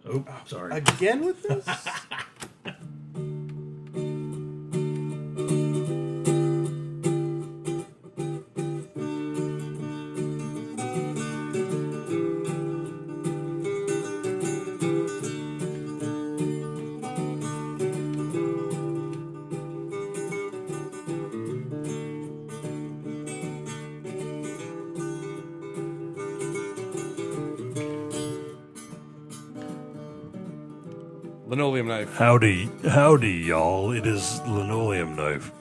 Oh, sorry. Again with this? Linoleum knife. Howdy, y'all. It is Linoleum Knife.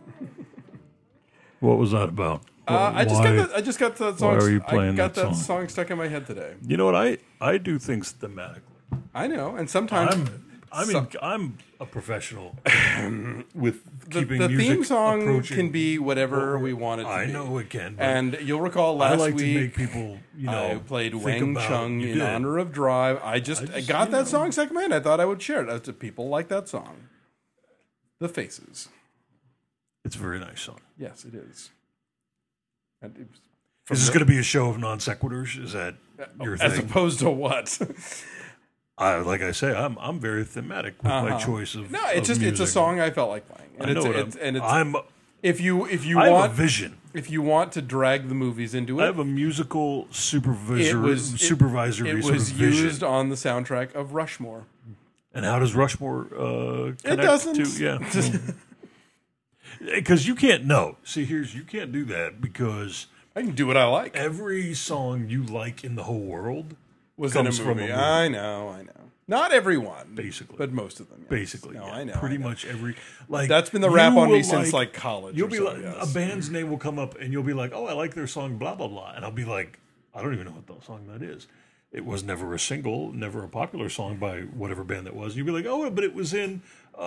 What was that about? I just got that song. Why are you playing I got that that song? song stuck in my head today. You know what? I do things thematically. I know, and sometimes I'm a professional with keeping the music theme song approaching can be whatever we want it to I be. know it can. But And you'll recall I last like to week make people, I played think Wang about Chung you in did. honor of Drive. I got that song stuck in my head. I thought I would share it. People like that song. The Faces. It's a very nice song. Yes, it is. And it was Is this going to be a show of non sequiturs? Is that your as thing? opposed to what? Like I say, I'm very thematic with my choice of No, it's of just it's a music. song I felt like playing. And I know if you I have want a vision. if you want to drag the movies into it, I have a musical supervisory it was sort of vision. used on the soundtrack of Rushmore. And how does Rushmore connect doesn't. to? Yeah, because you can't know. See, you can't do that because I can do what I like. every song you like in the whole world Was in a comes from a movie. movie. I know. Not everyone, Basically. but most of them. Yes. Basically, no, yeah. I know. Pretty I know. much every like That's been the rap you on me will since like college. You'll or be so, like yes. a band's name will come up and you'll be like, oh, I like their song, blah blah blah, and I'll be like, I don't even know what the song that is. It was never a single, never a popular song by whatever band that was. And you'd be like, oh, but it was in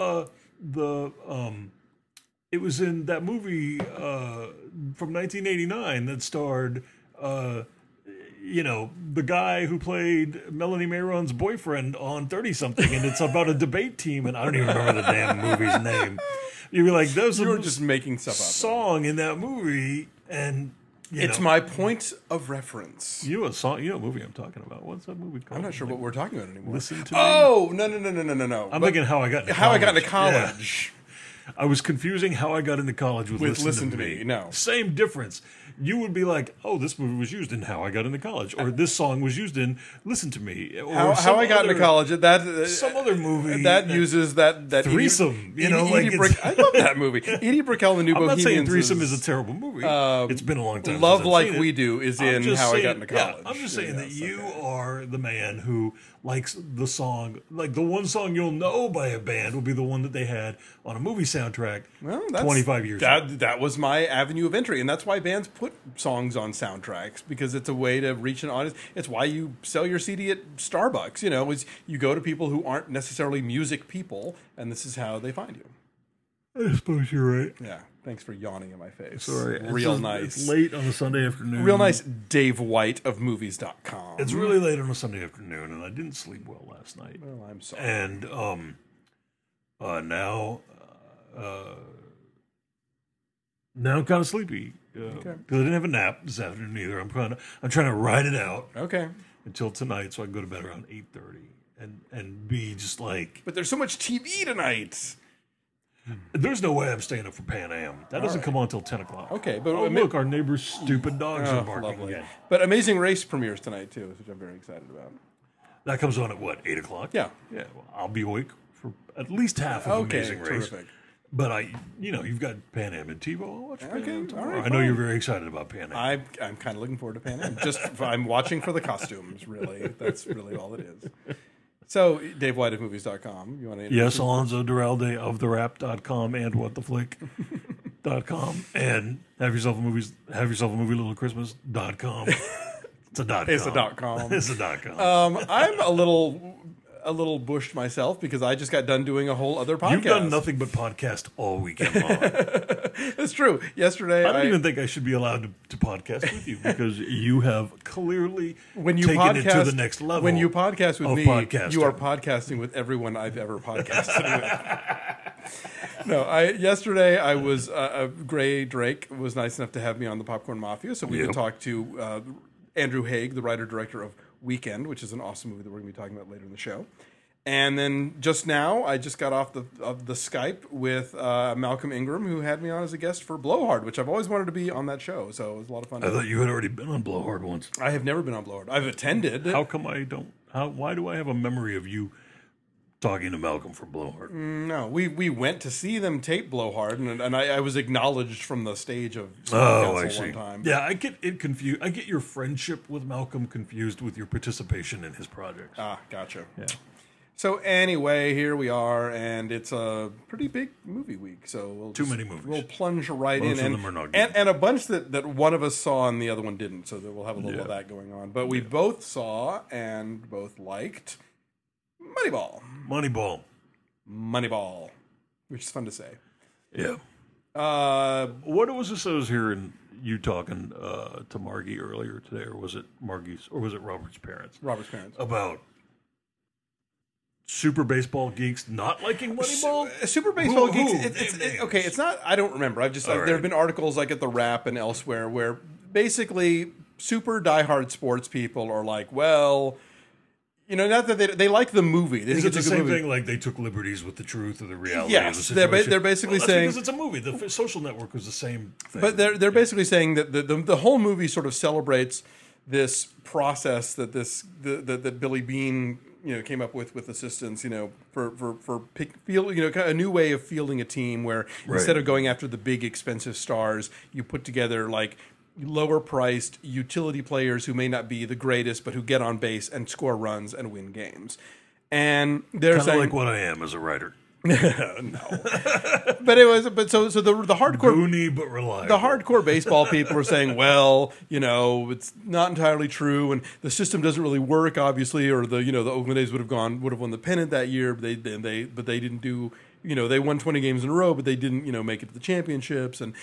it was in that movie from 1989 that starred. The guy who played Melanie Mayron's boyfriend on 30-something, and it's about a debate team, and I don't even remember the damn movie's name. You'd be like, there's You're a just making stuff up. song in that movie, and It's my point of reference. You know a movie I'm talking about. What's that movie called? I'm not sure what we're talking about anymore. Listen to Me. Oh, no. I'm thinking How I Got into College. How I Got into Yeah. College. I was confusing How I Got into College with Listen to Me. No. Same difference. You would be like, oh, this movie was used in How I Got into College, or this song was used in Listen to Me. Or How I Got into College. Some other movie that uses that threesome. Edie I love that movie. Edie Brickell and the New I'm not Bohemians. saying Threesome is a terrible movie. It's been a long time. Love since I've Like seen it. We Do is I'm in just How I saying- Got into College. Yeah, I'm just saying that Yes, you okay. are the man who likes the song. Like the one song you'll know by a band will be the one that they had on a movie soundtrack Well, 25 years ago. That was my avenue of entry, and that's why bands put songs on soundtracks, because it's a way to reach an audience. It's why you sell your CD at Starbucks. Is you go to people who aren't necessarily music people, and this is how they find you. I suppose you're right. Yeah. Thanks for yawning in my face. Sorry. Real It's nice. late on a Sunday afternoon. Real nice. Dave White of movies.com. It's really late on a Sunday afternoon, and I didn't sleep well last night. Well, I'm sorry. And now I'm kind of sleepy because I didn't have a nap this afternoon either. I'm trying to ride it out Okay. until tonight, so I can go to bed around 8:30 and be just like, But there's so much TV tonight. there's no way I'm staying up for Pan Am. That doesn't come on until 10 o'clock. Okay, but Oh, look, our neighbor's stupid dogs are barking lovely. again. But Amazing Race premieres tonight too, which I'm very excited about. That comes on at what, 8 o'clock? Yeah. Yeah, well, I'll be awake for at least half of Okay, Amazing Race. terrific. But you've got Pan Am and TiVo. I'll watch Pan Okay, Am tomorrow. all right, I know fine. you're very excited about Pan Am. I'm kind of looking forward to Pan Am. I'm watching for the costumes. Really, that's really all it is. So, Dave White of movies.com. You want to? Yes, Alonzo Duralde of therap.com and whattheflick.com and have yourself a movie littlechristmas.com. It's a .com. It's a .com. It's a .com. I'm a little bushed myself because I just got done doing a whole other podcast. You've done nothing but podcast all weekend long. It's true. Yesterday, I don't even think I should be allowed to podcast with you because you have clearly when you taken podcast it to the next level. When you podcast with of me, podcasting. you are podcasting with everyone I've ever podcasted with. No, yesterday I was Gray Drake was nice enough to have me on the Popcorn Mafia, so we could talk to Andrew Haig, the writer-director of Weekend, which is an awesome movie that we're going to be talking about later in the show. And then just now, I just got off the Skype with Malcolm Ingram, who had me on as a guest for Blowhard, which I've always wanted to be on that show. So it was a lot of fun. I thought you had already been on Blowhard once. I have never been on Blowhard. I've attended. How come I don't? Why do I have a memory of you talking to Malcolm for Blowhard? No, we went to see them tape Blowhard, and I was acknowledged from the stage of I see. one time. Yeah, I get it confused. I get your friendship with Malcolm confused with your participation in his projects. Ah, gotcha. Yeah. So anyway, here we are, and it's a pretty big movie week. So many movies. We'll plunge right Most in, of them are not good. and a bunch that one of us saw and the other one didn't. So that we'll have a little of that going on. But we both saw and both liked Moneyball, which is fun to say. Yeah. What was this I was hearing you talking to Margie earlier today, or was it Margie's, or was it Robert's parents? Robert's parents. About super baseball geeks not liking Moneyball? Super baseball Who? geeks. Okay, it's not. I don't remember. There have been articles like at the Wrap and elsewhere where basically super diehard sports people are like, well, not that they like the movie. They Is think it it's the a good same movie. thing? Like they took liberties with the truth or the reality Yes, of the situation? they're basically that's saying because it's a movie. The Social Network was the same thing. But they're basically saying that the whole movie sort of celebrates this process that that Billy Bean came up with assistants for kind of a new way of fielding a team where instead of going after the big expensive stars, you put together like lower priced utility players who may not be the greatest but who get on base and score runs and win games. And they're kind of saying like what I am as a writer. no, so the hardcore Goony but reliable. the hardcore baseball people are saying, well, it's not entirely true, and the system doesn't really work, obviously, or the Oakland A's would have won the pennant that year, but they didn't do. They won 20 games in a row, but they didn't, make it to the championships. And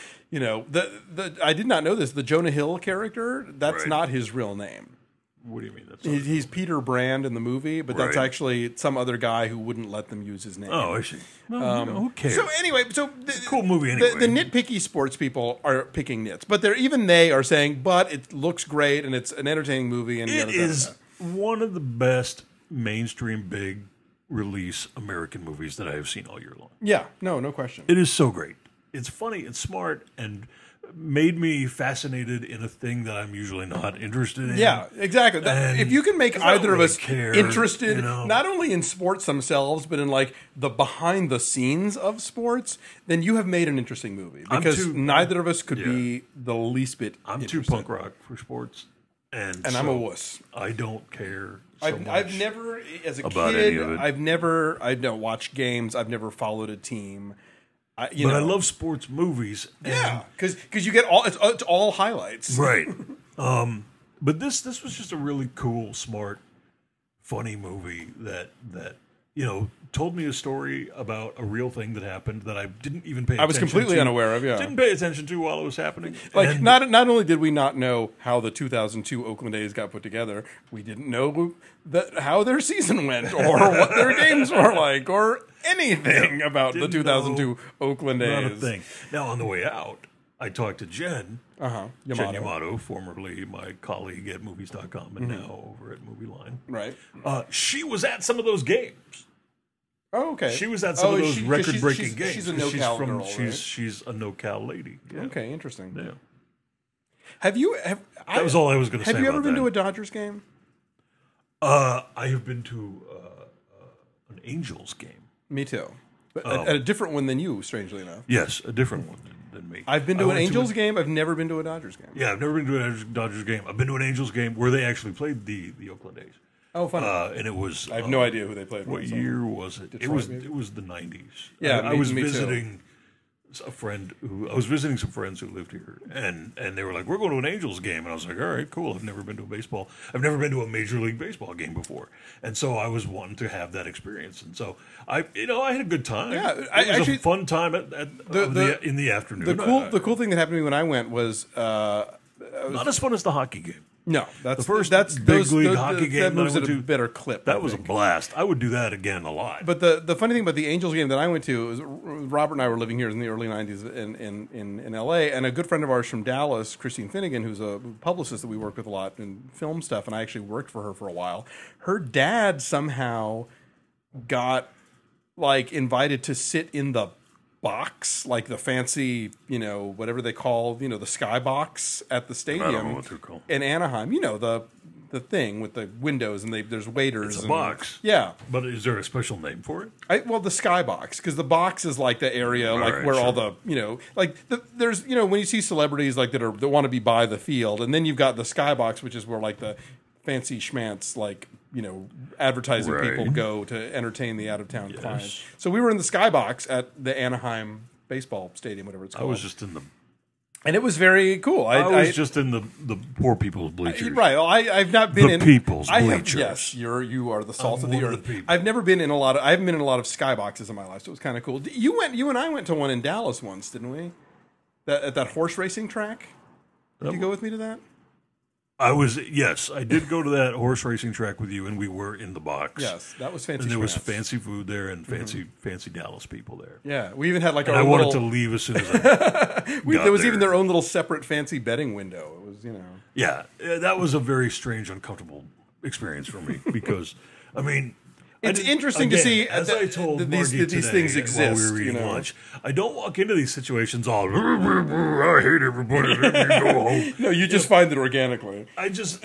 I did not know this. The Jonah Hill character, that's not his real name. What do you mean? He's Peter Brand in the movie, but that's actually some other guy who wouldn't let them use his name. Oh, I see. Well, who cares? So anyway, It's a cool movie anyway. The nitpicky sports people are picking nits, but they are saying, but it looks great and it's an entertaining movie. And it is one of the best mainstream big release American movies that I have seen all year long. Yeah, no question. It is so great. It's funny, it's smart, and made me fascinated in a thing that I'm usually not interested in. Yeah, exactly. If you can make either of us interested, you know? not only in sports themselves, but in like the behind the scenes of sports, then you have made an interesting movie. Because neither of us could be the least bit I'm interested. too punk rock for sports. And I'm a wuss. I don't care I've never, as a about kid, any of it. I've never watched games. I've never followed a team. I love sports movies. Yeah, because you get it's all highlights. Right. But this was just a really cool, smart, funny movie that told me a story about a real thing that happened that I didn't even pay attention to. I was completely unaware of, yeah. Didn't pay attention to while it was happening. Like, not only did we not know how the 2002 Oakland A's got put together, we didn't know how their season went or what their games were like or anything about the 2002 Oakland A's. Not a thing. Now, on the way out, I talked to Jen Yamato, formerly my colleague at Movies.com and now over at Movie Line. Right. She was at some of those games. Oh, okay. She was at some of those record-breaking games. She's a NoCal girl, right? She's a NoCal lady. Yeah. Okay, interesting. Yeah. That was all I was going to say. Have you ever been that. to a Dodgers game? I have been to an Angels game. Me too. But a different one than you, strangely enough. Yes, a different one than me. I've been to an Angels game. I've never been to a Dodgers game. Yeah, I've never been to a Dodgers game. I've been to an Angels game where they actually played the Oakland A's. Oh, fun! And it was. I have no idea who they played. What year was it? Detroit, It was the 90s. Yeah, I was me visiting I was visiting some friends who lived here, and they were like, "We're going to an Angels game," and I was like, "All right, cool. I've never been to a Major League Baseball game before," and so I was wanting to have that experience, and so I had a good time. Yeah, it was a fun time in the afternoon. The cool thing that happened to me when I went was not as fun as the hockey game. No, that's The first that's big those, league those, hockey game that moves that I at went a to, better clip. That I was a think. blast. I would do that again a lot. But the funny thing about the Angels game that I went to was Robert and I were living here in the early '90s in L.A. and a good friend of ours from Dallas, Christine Finnegan, who's a publicist that we work with a lot in film stuff, and I actually worked for her for a while. Her dad somehow got invited to sit in the box, like the fancy, whatever they call, the skybox at the stadium. I don't know what they're called. In Anaheim. The thing with the windows and there's waiters. It's a box. Yeah. But is there a special name for it? The skybox, because the box is like the area Right, where all sure. the there's when you see celebrities that want to be by the field, and then you've got the skybox, which is where the fancy schmance advertising Right. people go to entertain the out of town Yes. clients. So we were in the skybox at the Anaheim baseball stadium, whatever it's I called. was just in the. And it was very cool. I was just in the poor people's bleachers. Right. Well, I've not been The in people's I have, bleachers. yes, you are the salt I'm of the one of earth. the people. I've never been in a lot of. I haven't been in a lot of skyboxes in my life, so it was kind of cool. You and I went to one in Dallas once, didn't we? At that horse racing track. Did you go with me to that? Yes, I did go to that horse racing track with you, and we were in the box. Yes, that was fancy. And there was schmance. fancy food there and fancy Dallas people there. Yeah, we even had And our I own wanted little. to leave as soon as I There was there. even their own little separate fancy betting window. It was Yeah, that was a very strange, uncomfortable experience for me because, I mean, It's interesting to see As I told these Margie today things while exist. we were eating lunch, I don't walk into these situations all. I hate everybody. Let me go home. No, you just find it organically. I just,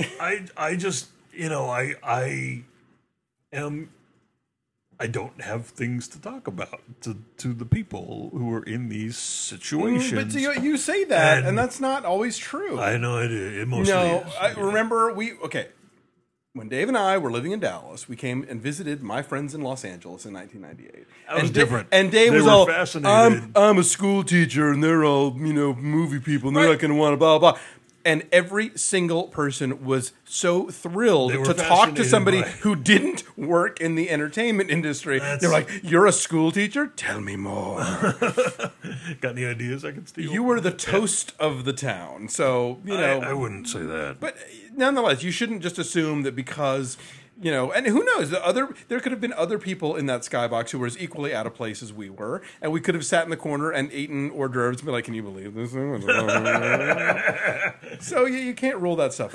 I am. I don't have things to talk about to the people who are in these situations. But you say that, and And- that's not always true. I know it mostly No, is. I remember when Dave and I were living in Dallas, we came and visited my friends in Los Angeles in 1998. That was and different. And Dave They was were all, fascinated. I'm a school teacher, and they're all movie people, and they're not going to want to blah blah. And every single person was so thrilled They were to talk to fascinated somebody by- who didn't work in the entertainment industry. They're like, "You're a school teacher? Tell me more." Got any ideas I can steal? You were the toast of the town, so I wouldn't say that. But nonetheless, you shouldn't just assume that because and who knows? There could have been other people in that skybox who were as equally out of place as we were, and we could have sat in the corner and eaten hors d'oeuvres and be like, "Can you believe this?" So you can't rule that stuff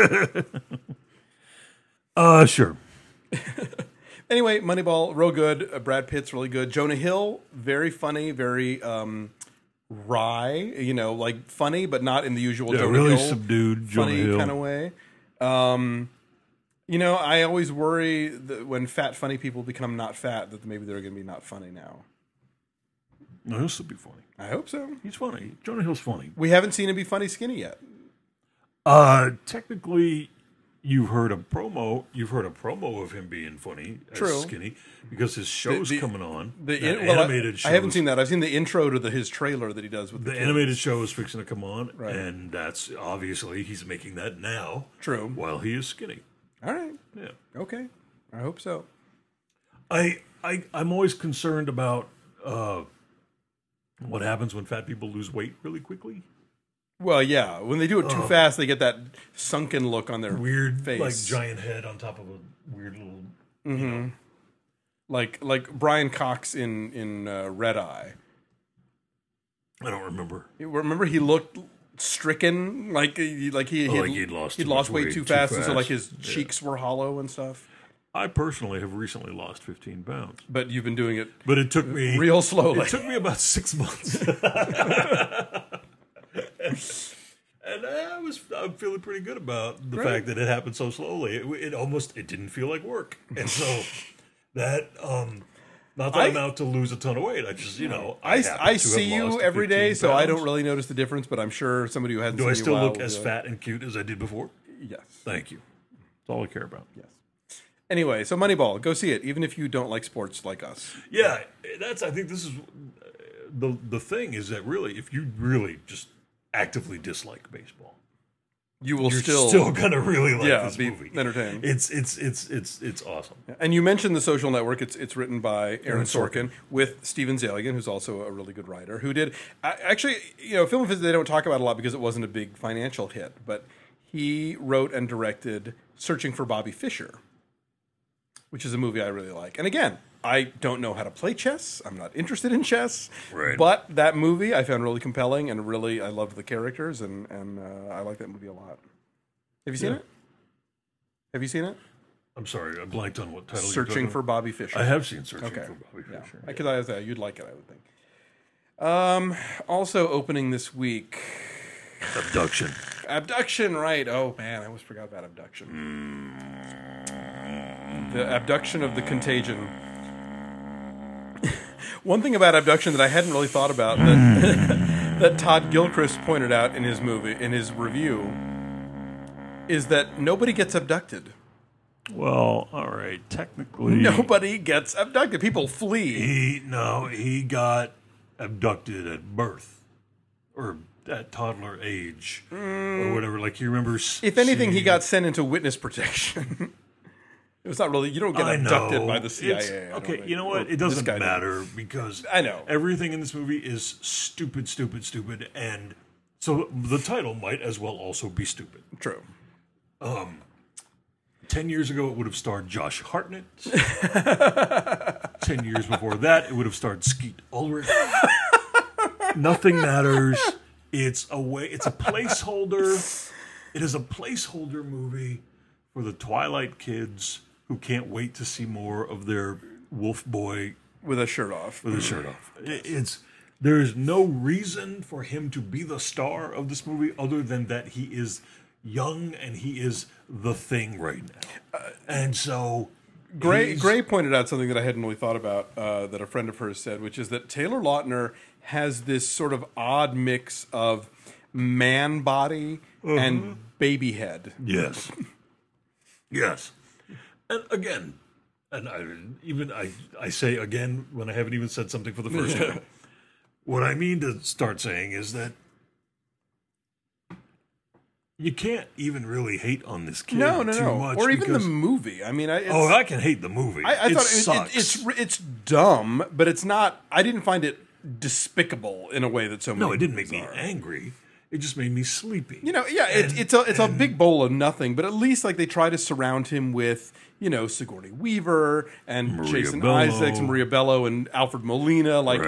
out. Sure. Anyway, Moneyball, real good. Brad Pitt's really good. Jonah Hill, very funny, very wry. Funny, but not in the usual Jonah really Hill subdued Jonah funny Hill. kind of way. I always worry that when fat, funny people become not fat, that maybe they're going to be not funny now. No, he'll still be funny. I hope so. He's funny. Jonah Hill's funny. We haven't seen him be funny skinny yet. Technically, you've heard a promo. You've heard a promo of him being funny, True. as skinny, because his show's The- coming on. The That animated show. I haven't seen that. I've seen the intro to his trailer that he does with the The kids. animated show is fixing to come on, Right. and that's obviously he's making that now. True. While he is skinny. All right. Yeah. Okay. I hope so. I'm always concerned about what happens when fat people lose weight really quickly. Well, yeah. When they do it too fast, they get that sunken look on their Weird, face. like giant head on top of a weird little. like Brian Cox in Red Eye. I don't remember. Remember, he looked stricken, like he'd lost too lost much weight weight too too fast, and so fast. like his Yeah. cheeks were hollow and stuff. I personally have recently lost 15 pounds, But you've been doing it but it took me real slowly. It took me about 6 months, and I'm feeling pretty good about the Great. fact that it happened so slowly. It didn't feel like work, and so that not that I'm out to lose a ton of weight. I just happen I to have see you lost every day, 15 so I don't pounds. really notice the difference. But I'm sure somebody who hasn't Do seen I you still in a while look will as be fat and cute as I did before? like, yes. Thank you. That's all I care about. Yes. Anyway, so Moneyball, go see it, even if you don't like sports like us. Yeah, I think this is the thing is that really, if you really just actively dislike baseball, You will you're still, still gonna really like this be movie. entertained. It's awesome. And you mentioned The Social Network. It's written by Aaron Sorkin with Steven Zalian, who's also a really good writer, who did actually, Film Fizz they don't talk about a lot because it wasn't a big financial hit, but he wrote and directed Searching for Bobby Fischer, which is a movie I really like. And again, I don't know how to play chess. I'm not interested in chess. Right. But that movie I found really compelling, and really I loved the characters, and I like that movie a lot. Have you seen it? Have you seen it? I'm sorry, I blanked on what title. Searching for Bobby Fischer. I have seen Searching Okay. for Bobby Fischer. Because you'd like it, I would think. Also opening this week, Abduction. Abduction, right. Oh, man, I almost forgot about Abduction. The Abduction of the Contagion. One thing about Abduction that I hadn't really thought about that Todd Gilchrist pointed out in his review, is that nobody gets abducted. Well, all right. Technically, Nobody gets abducted. People flee. he got abducted at birth or at toddler age or whatever. Like you remember, If anything, he got sent into witness protection. It was not really. You don't get abducted by the CIA. Okay, you know what? It doesn't matter because I know everything in this movie is stupid, and so the title might as well also be stupid. True. 10 years ago, it would have starred Josh Hartnett. 10 years before that, it would have starred Skeet Ulrich. Nothing matters. It's a placeholder. It is a placeholder movie for the Twilight kids who can't wait to see more of their wolf boy with a shirt off. There is no reason for him to be the star of this movie other than that he is young and he is the thing right now. And so Gray pointed out something that I hadn't really thought about that a friend of hers said, which is that Taylor Lautner has this sort of odd mix of man body and baby head. Yes. Yes. And again, I say again when I haven't even said something for the first time. What I mean to start saying is that you can't even really hate on this kid too much. Or even the movie. I mean, I can hate the movie. I thought sucks. It's dumb, but it's not. I didn't find it despicable in a way that so many. No, it didn't make me angry. It just made me sleepy. It's a big bowl of nothing. But at least like they try to surround him with Sigourney Weaver and Maria Jason Bello. Isaacs and Maria Bello and Alfred Molina, like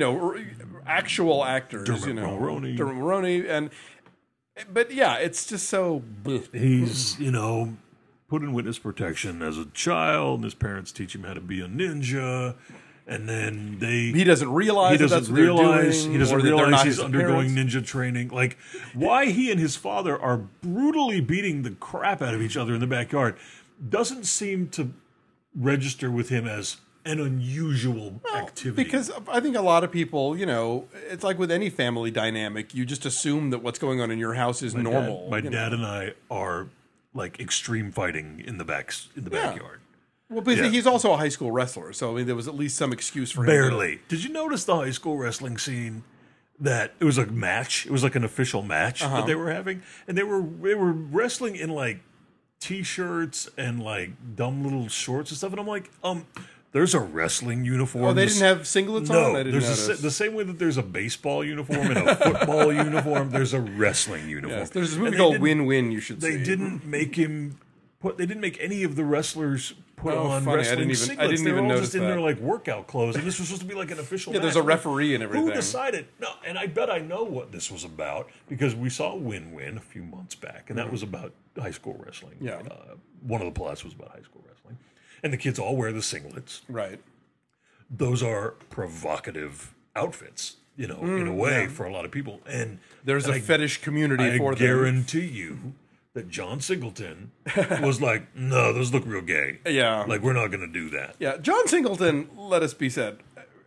actual actors. Dermot Mulroney, but yeah, it's just so. He's put in witness protection as a child. And his parents teach him how to be a ninja. And then he doesn't realize he doesn't realize he's undergoing ninja training. Like why he and his father are brutally beating the crap out of each other in the backyard doesn't seem to register with him as an unusual activity. Because I think a lot of people, it's like with any family dynamic, you just assume that what's going on in your house is normal. My dad and I are like extreme fighting in the backyard. Well, but he's also a high school wrestler, so I mean, there was at least some excuse for him. Barely. Did you notice the high school wrestling scene? That it was a match. It was like an official match that they were having, and they were wrestling in like t-shirts and like dumb little shorts and stuff. And I'm like, there's a wrestling uniform. Oh, they didn't have singlets on? No, there's the same way that there's a baseball uniform and a football uniform. There's a wrestling uniform. Yes, there's this movie called Win Win. You should see. They didn't make him. They didn't make any of the wrestlers put on wrestling singlets. I didn't even notice just in their like workout clothes, and this was supposed to be like an official. Yeah, match. there's a referee and everything. Who decided? No, and I bet I know what this was about because we saw Win Win a few months back, and that was about high school wrestling. Yeah, one of the plots was about high school wrestling, and the kids all wear the singlets. Right. Those are provocative outfits, in a way for a lot of people, and there's a fetish community for them. I guarantee you that John Singleton was like, no, those look real gay. Yeah. Like, we're not going to do that. Yeah. John Singleton, let us be said,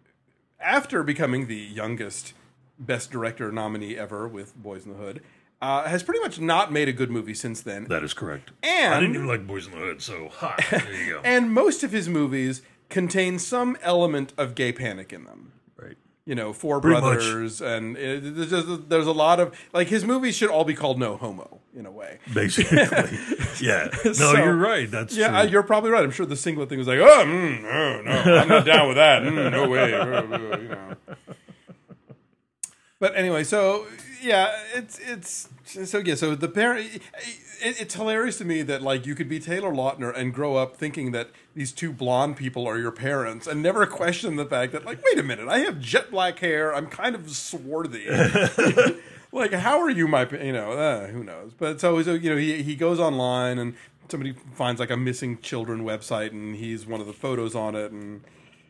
after becoming the youngest Best Director nominee ever with Boys in the Hood, has pretty much not made a good movie since then. That is correct. And I didn't even like Boys in the Hood, so there you go. And most of his movies contain some element of gay panic in them. Right. Four Pretty Brothers, and there's a lot of like his movies should all be called No Homo in a way. Basically, yeah. No, you're right. That's true. You're probably right. I'm sure the singlet thing was like, no, I'm not down with that. No way. But anyway, so yeah, it's So the parent, it's hilarious to me that like you could be Taylor Lautner and grow up thinking that these two blonde people are your parents and never question the fact that like, wait a minute, I have jet black hair, I'm kind of swarthy. Like, how are you my, who knows? But so he goes online and somebody finds like a missing children website and he's one of the photos on it, and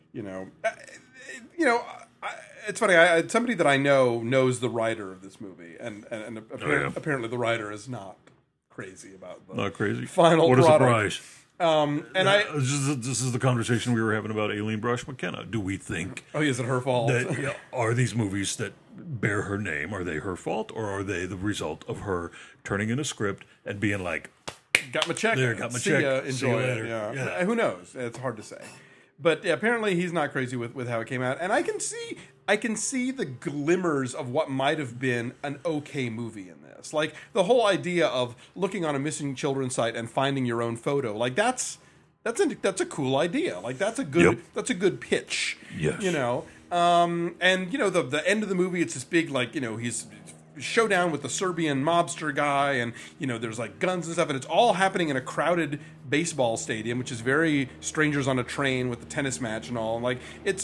it's funny. Somebody that I know knows the writer of this movie, and apparently the writer is not crazy about the Not crazy. final What a product. surprise. This is the conversation we were having about Aileen Brush McKenna. Do we think Is it her fault? that are these movies that bear her name, are they her fault, or are they the result of her turning in a script and being like, Got my check. There, got my See check. ya, See enjoy you it. later. Yeah. Yeah. Who knows? It's hard to say. But yeah, apparently he's not crazy with how it came out, and I can see the glimmers of what might have been an okay movie in this. Like the whole idea of looking on a missing children's site and finding your own photo. Like that's a cool idea. Like that's a good pitch. Yes. And the end of the movie, it's this big he's showdown with the Serbian mobster guy, and there's like guns and stuff, and it's all happening in a crowded baseball stadium, which is very Strangers on a Train with the tennis match and all. And like it's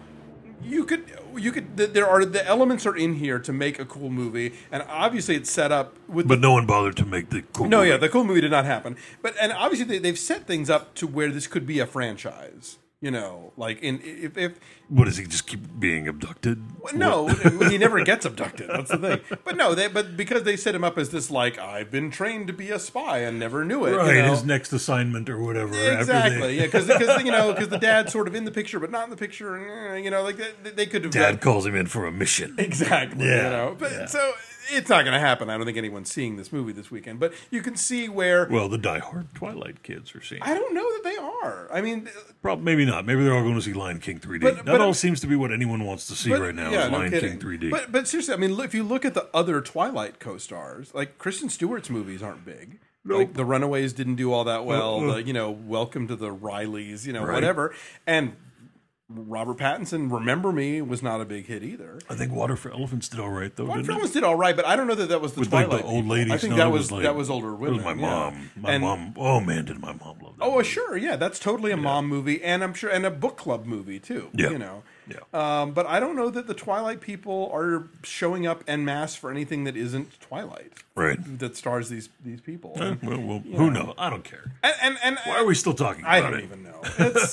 you could there are the elements are in here to make a cool movie, and obviously it's set up with. but no one bothered to make the cool movie. Yeah, the cool movie did not happen. And obviously they've set things up to where this could be a franchise. Like if What, does he just keep being abducted? no, he never gets abducted. That's the thing. But because they set him up as this, like, I've been trained to be a spy and never knew it. Right, his next assignment or whatever. Exactly. Yeah, because the dad's sort of in the picture but not in the picture, and like they could have. Dad calls him in for a mission. Exactly. Yeah, But yeah. so it's not going to happen. I don't think anyone's seeing this movie this weekend. But you can see where. Well, the diehard Twilight kids are seeing. I don't know that they are. I mean, Maybe not. Maybe they're all going to see Lion King 3D. But that all seems to be what anyone wants to see right now. yeah, Is no Lion kidding. King 3D. But seriously, I mean, if you look at the other Twilight co-stars, like Kristen Stewart's movies aren't big. Nope. Like The Runaways didn't do all that well. Uh-uh. Welcome to the Rileys, Right. whatever. And Robert Pattinson, Remember Me, was not a big hit either. I think Water for Elephants did all right, though. Water didn't for it? Elephants did all right, but I don't know that was the With like Twilight the old people. ladies. I think No, that it was like, older It women. was my yeah. mom. My And- mom. Oh man, did my mom love that? Oh, movie. sure, yeah, that's totally a mom movie, and I'm sure, and a book club movie too. Yeah. Yeah. But I don't know that the Twilight people are showing up en masse for anything that isn't Twilight. Right. That stars these people. Well, who knows? I don't care. And Why are we still talking about I it? don't even know.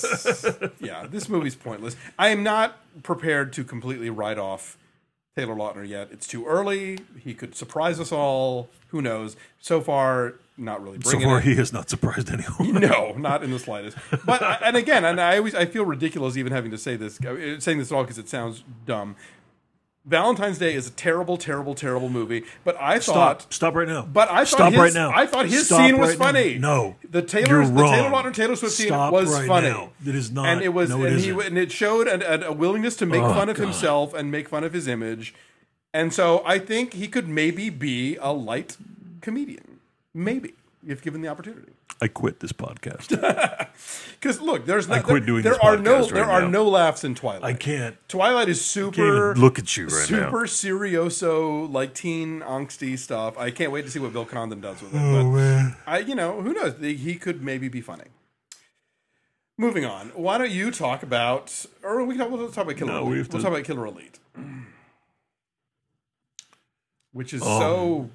This movie's pointless. I am not prepared to completely write off Taylor Lautner yet. It's too early. He could surprise us all. Who knows? So far, not really So bringing far, it. he has not surprised anyone. No, not in the slightest. But I feel ridiculous even having to say this at all because it sounds dumb. Valentine's Day is a terrible, terrible, terrible movie. But I thought Stop right now. But I thought Stop his, right now. I thought his Stop scene was right now. funny. No, the you're wrong. Taylor Lautner Taylor Swift scene Stop was right funny. now. It is not. And it was, No, it isn't. and it showed a willingness to make fun of God. himself and make fun of his image. And so I think he could maybe be a light comedian, maybe if given the opportunity. I quit this podcast. Because look, there's I quit doing there this are no podcast there right are now. no laughs in Twilight. I can't. Twilight is Can't super even look at you right now. super serioso, like teen angsty stuff. I can't wait to see what Bill Condon does with it. Oh man. Who knows? He could maybe be funny. Moving on. Why don't you talk about, or we'll talk about Killer No, we Elite. have to- We'll talk about Killer Elite, which is Oh.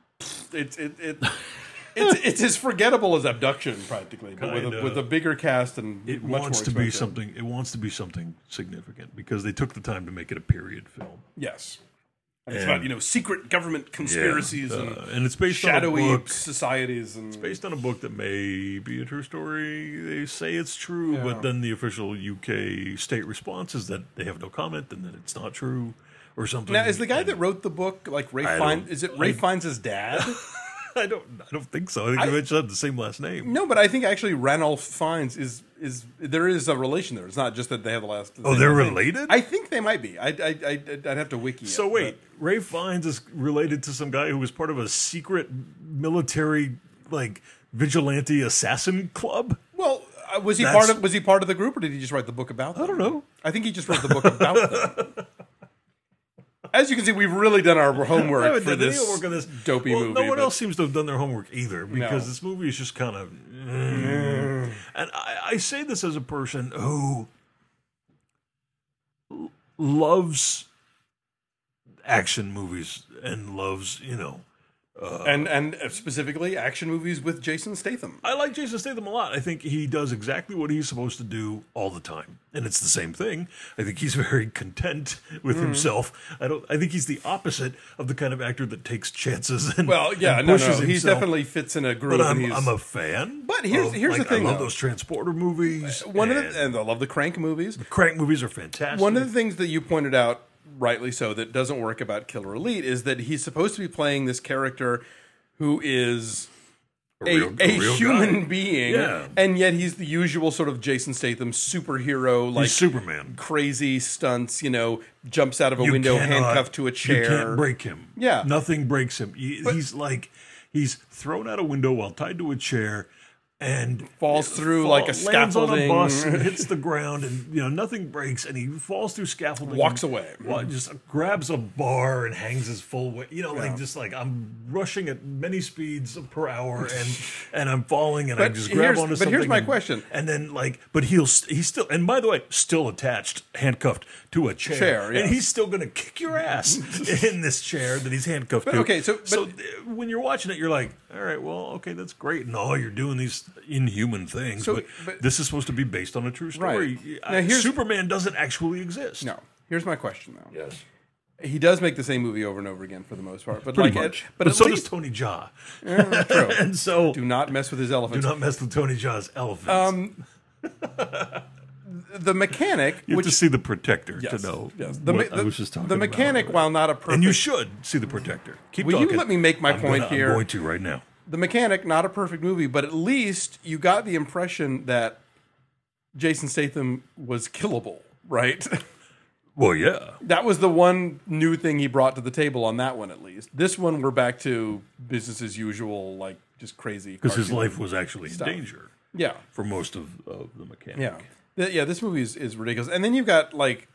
it's as forgettable as Abduction practically, but Kinda. with a bigger cast and It much wants more to be expensive. something. It wants to be something significant because they took the time to make it a period film. Yes. And it's And- about secret government conspiracies and it's based shadowy on a book. societies and Based on a book that may be a true story. They say it's true, but then the official UK state response is that they have no comment and that it's not true or something. Now, is the guy And that wrote the book like Ray I Fiennes? don't- Is it Ray Fiennes' dad? I don't think so. I think they each have the same last name. No, but I think actually Ranulph Fiennes is there is a relation there. It's not just that they have the last. Oh, they're related? I think they might be. I'd have to wiki. So it, wait, Ray Fiennes is related to some guy who was part of a secret military vigilante assassin club? but- well, was he That's- part of the group, or did he just write the book about them? I don't know. I think he just wrote the book about them. as you can see, we've really done our homework I haven't for done any this homework on this dopey movie. No one but- else seems to have done their homework either, because No. this movie is just kind of. And I say this as a person who loves action movies and loves, and specifically action movies with Jason Statham. I like Jason Statham a lot. I think he does exactly what he's supposed to do all the time, and it's the same thing. I think he's very content with himself. I think he's the opposite of the kind of actor that takes chances and Well, yeah, and no, pushes he himself. definitely fits in a groove. But and he's, I'm a fan. But here's the thing, I love though. those transporter movies. and I love the Crank movies. Crank movies are fantastic. One of the things that you pointed out, rightly so, that doesn't work about Killer Elite is that he's supposed to be playing this character who is a real human guy. being, Yeah. and yet he's the usual sort of Jason Statham superhero, like He's Superman. crazy stunts. Jumps out of a window, handcuffed to a chair. You can't break him. Yeah. Nothing breaks him. He's thrown out a window while tied to a chair and Falls through like a lands on a scaffolding. bus and hits the ground, and nothing breaks, and he falls through scaffolding, Walks and, away. just grabs a bar and hangs his full weight. Like I'm rushing at many speeds per hour, and I'm falling, and I just grab onto something. But here's my and- question. And then but he's still, and by the way, still attached, handcuffed to a chair, yes. and he's still going to kick your ass in this chair that he's handcuffed to. okay, so When you're watching it, you're like, all right, well, okay, that's great, and all you're doing these inhuman things, but this is supposed to be based on a true story. Right. Now, Superman doesn't actually exist. No, here's my question though. Yes. He does make the same movie over and over again for the most part, but Pretty like, much. but But at so least does Tony Jaa. true. And so Do not mess with his do elephants. not mess with Tony Jaa's elephants. The mechanic, You have which to see The Protector yes, to know yes. what I was just talking the about. mechanic, while not a perfect, And you should see The Protector. Keep Will you talking. let me make my point here? I'm going to right now. the mechanic, not a perfect movie, but at least you got the impression that Jason Statham was killable, right? Well, yeah. That was the one new thing he brought to the table on that one, at least. This one, we're back to business as usual, like just crazy. Because his cartoon life was actually stuff. in danger Yeah, for most of the mechanic. yeah, This movie is ridiculous. And then you've got like,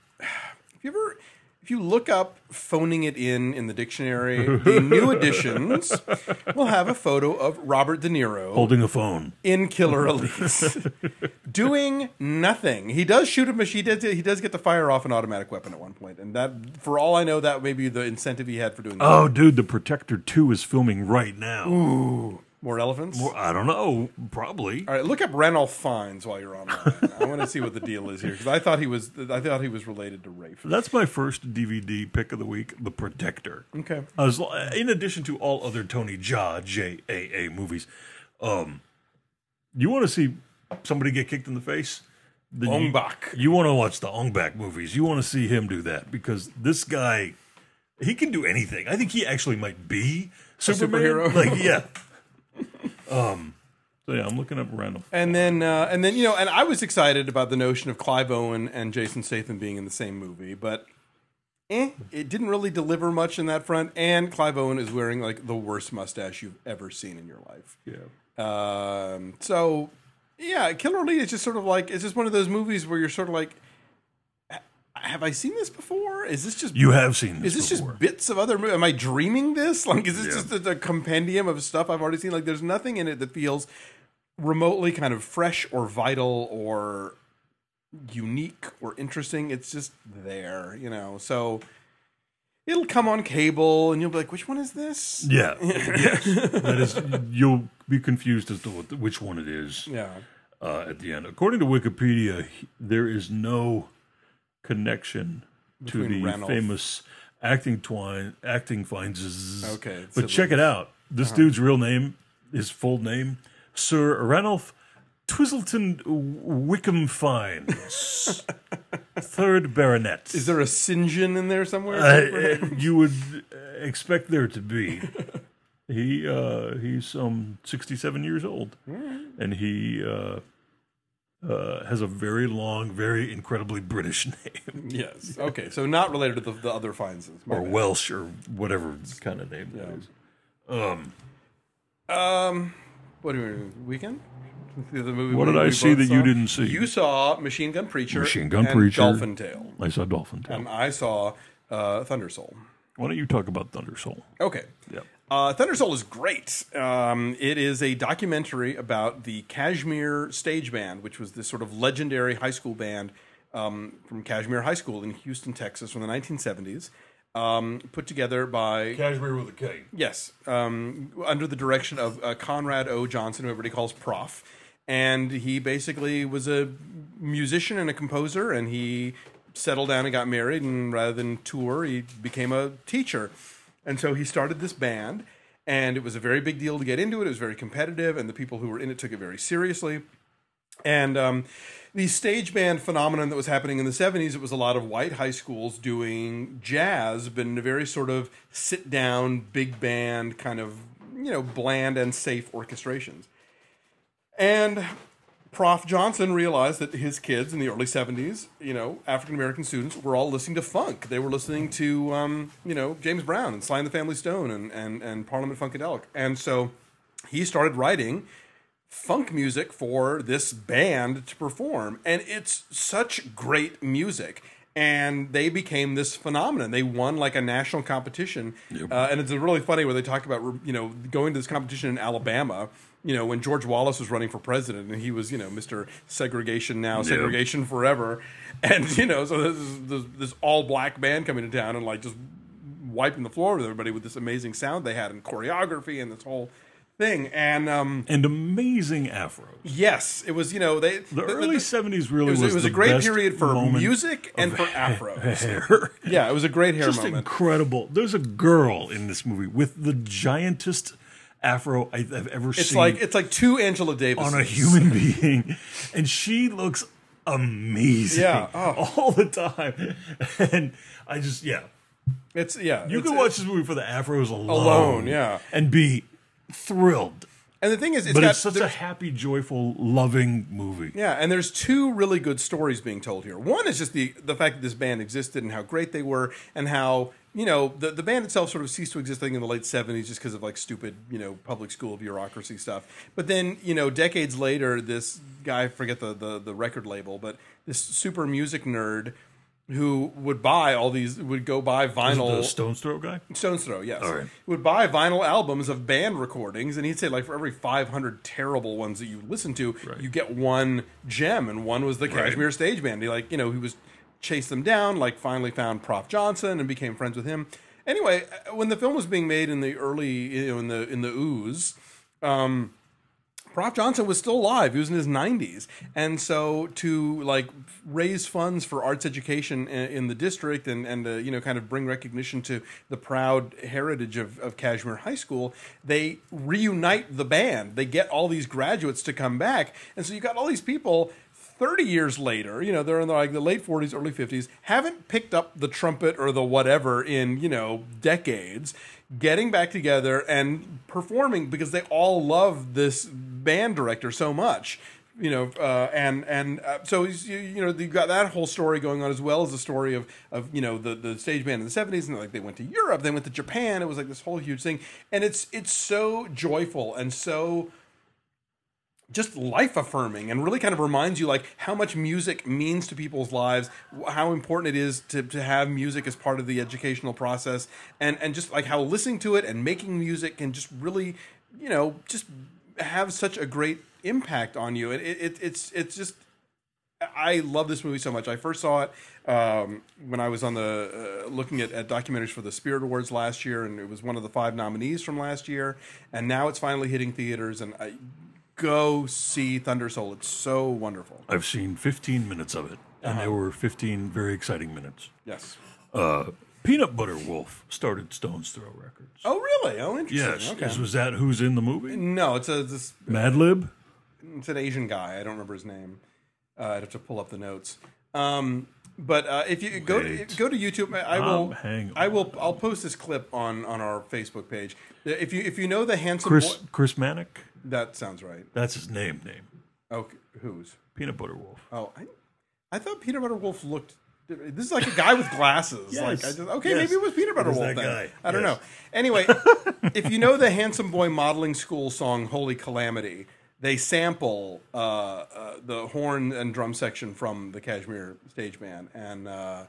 if you look up "phoning it in" the dictionary, the new editions will have a photo of Robert De Niro Holding a phone. in Killer Elite, doing nothing. He does shoot a machine. He does get to fire off an automatic weapon at one point, and that, for all I know, that may be the incentive he had for doing that. Oh, dude, The Protector 2 is filming right now. More elephants. Well, I don't know. Probably. All right, look up Ranulph Fiennes while you're online. I want to see what the deal is here because I thought he was related to Rafe. That's my first DVD pick of the week, The Protector. Okay. I was, in addition to all other Tony Jaa, J-A-A movies, you want to see somebody get kicked in the face? Then Ong Bak. You want to watch the Ong Bak movies. You want to see him do that because this guy, he can do anything. I think he actually might be Superman. superhero. Like, yeah. So yeah, I'm looking up Randall. And then and I was excited about the notion of Clive Owen and Jason Statham being in the same movie, but it didn't really deliver much in that front. And Clive Owen is wearing like the worst mustache you've ever seen in your life. Yeah. So yeah, Killer Elite is just sort of like, it's just one of those movies where you're sort of like, have I seen this before? Is this just You have seen this Is this before. just bits of other movies? Am I dreaming this? Like, is this Yeah. just a compendium of stuff I've already seen? Like, there's nothing in it that feels remotely kind of fresh or vital or unique or interesting. It's just there, So it'll come on cable, and you'll be like, "Which one is this?" Yeah. Yes. That is, you'll be confused as to which one it is. Yeah. At the end. According to Wikipedia, there is no connection to Between the Ranulph. famous acting finds. Okay, But check it out. This dude's real name, his full name, Sir Ranulph Twizzleton Wickham Fiennes, 3rd Baronet. Is there a St. John in there somewhere? You would expect there to be. He's 67 years old, and he has a very long, very incredibly British name, Yes. Okay. So not related to the other Fiennes. My or bad. Welsh, or whatever kind of name that is. What do you mean? Weekend? The movie What did we I see both that you saw? didn't see? You saw Machine Gun Preacher, Machine Gun and Preacher. Dolphin Tale, I saw Dolphin Tale. and I saw Thunder Soul. Why don't you talk about Thunder Soul? Okay. Yep. Thunder Soul is great. It is a documentary about the Kashmir Stage Band, which was this sort of legendary high school band from Kashmir High School in Houston, Texas, from the 1970s. Put together by Kashmir with a K. Yes, under the direction of Conrad O. Johnson, who everybody calls Prof. And he basically was a musician and a composer, and he settled down and got married, and rather than tour, he became a teacher. And so he started this band, and it was a very big deal to get into it. It was very competitive, and the people who were in it took it very seriously. And the stage band phenomenon that was happening in the 70s, it was a lot of white high schools doing jazz, but in a very sort of sit-down, big band, kind of, bland and safe orchestrations. And Prof. Johnson realized that his kids in the early 70s, African-American students, were all listening to funk. They were listening to, James Brown and Sly and the Family Stone and Parliament Funkadelic. And so he started writing funk music for this band to perform. And it's such great music. And they became this phenomenon. They won like a national competition. Yep. And it's really funny where they talk about, going to this competition in Alabama, when George Wallace was running for president, and he was, Mr. Segregation Now, Segregation Forever. And, so this all-black band coming to town and, like, just wiping the floor with everybody with this amazing sound they had and choreography and this whole thing. And amazing afros. Yes. It was, the early 70s really was it was the a great best period for music and for afros. Hair. Yeah, it was a great hair Just moment. Incredible. There's a girl in this movie with the giantest afro I've ever seen. It's like two Angela Davis on a human being, and she looks amazing all the time. And I just you can watch this movie for the afros alone, and be thrilled. And the thing is, it's such a happy, joyful, loving movie. Yeah, and there's two really good stories being told here. One is just the fact that this band existed and how great they were, and how the band itself sort of ceased to exist, I think, in the late 70s just because of like stupid, public school bureaucracy stuff. But then, decades later, this guy, I forget the record label, but this super music nerd who would go buy vinyl. The Stones Throw guy? Stones Throw, yes. All right. Would buy vinyl albums of band recordings, and he'd say, like, for every 500 terrible ones that you listen to, you get one gem, and one was the Kashmir Stage Band. He was chased them down, like finally found Prof. Johnson and became friends with him. Anyway, when the film was being made in the early, in the ooze, Prof. Johnson was still alive. He was in his 90s. And so to like raise funds for arts education in the district and kind of bring recognition to the proud heritage of Kashmir High School, they reunite the band. They get all these graduates to come back. And so you got all these people 30 years later, they're in the late 40s, early 50s, haven't picked up the trumpet or the whatever in, decades, getting back together and performing because they all love this band director so much. So you've got that whole story going on, as well as the story of the stage band in the 70s, and like they went to Europe, they went to Japan. It was like this whole huge thing, and it's so joyful and so just life affirming, and really kind of reminds you like how much music means to people's lives, how important it is to have music as part of the educational process, and just like how listening to it and making music can just really, just have such a great impact on you. And it's just, I love this movie so much. I first saw it when I was on the looking at documentaries for the Spirit Awards last year, and it was one of the 5 nominees from last year, and now it's finally hitting theaters, and go see Thunder Soul. It's so wonderful. I've seen 15 minutes of it, and they were 15 very exciting minutes. Yes. Peanut Butter Wolf started Stones Throw Records. Oh, really? Oh, interesting. Yes. Okay. Was that who's in the movie? No, it's this Madlib? It's an Asian guy. I don't remember his name. I'd have to pull up the notes. But if you go to YouTube, I'll post this clip on our Facebook page. If you know the handsome Chris Manick? That sounds right. That's his name. Okay, whose? Peanut Butter Wolf. Oh, I thought Peanut Butter Wolf looked. This is like a guy with glasses. Yes. Maybe it was Peanut Butter Wolf. That guy. I don't know. Anyway, if you know the Handsome Boy Modeling School song "Holy Calamity," they sample the horn and drum section from the Kashmir Stage Band, and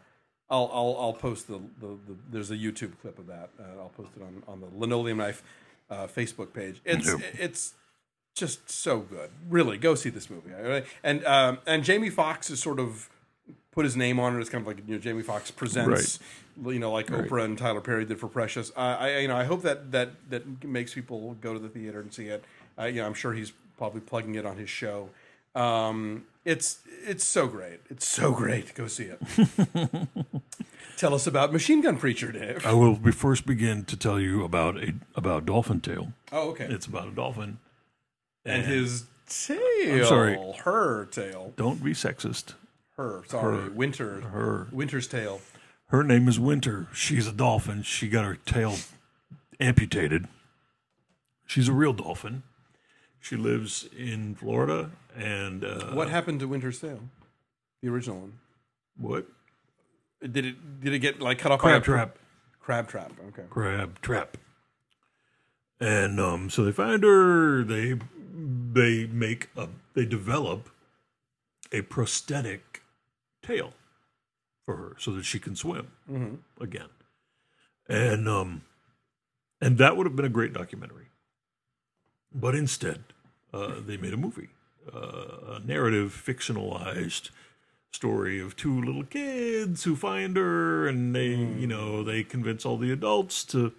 I'll post the there's a YouTube clip of that. I'll post it on the Linoleum Knife Facebook page. It's just so good. Really, go see this movie. And Jamie Foxx has sort of put his name on it. It's kind of like, you know, Jamie Foxx presents, you know, like Oprah and Tyler Perry did for Precious. I hope that makes people go to the theater and see it. You know, I'm sure he's probably plugging it on his show. It's so great. It's so great. Go see it. Tell us about Machine Gun Preacher, Dave. I will first begin to tell you about Dolphin Tale. Oh, okay. It's about a dolphin And his tail. I'm sorry. Her tail. Don't be sexist. Sorry. Winter's tail. Her name is Winter. She's a dolphin. She got her tail amputated. She's a real dolphin. She lives in Florida, and What happened to Winter's tail? The original one. what? Did it get like cut off Crab by trap. Crab trap. Okay. Crab trap. And so they find her. They develop a prosthetic tail for her so that she can swim again. And that would have been a great documentary. But instead, they made a movie, a narrative, fictionalized story of two little kids who find her, and they convince all the adults to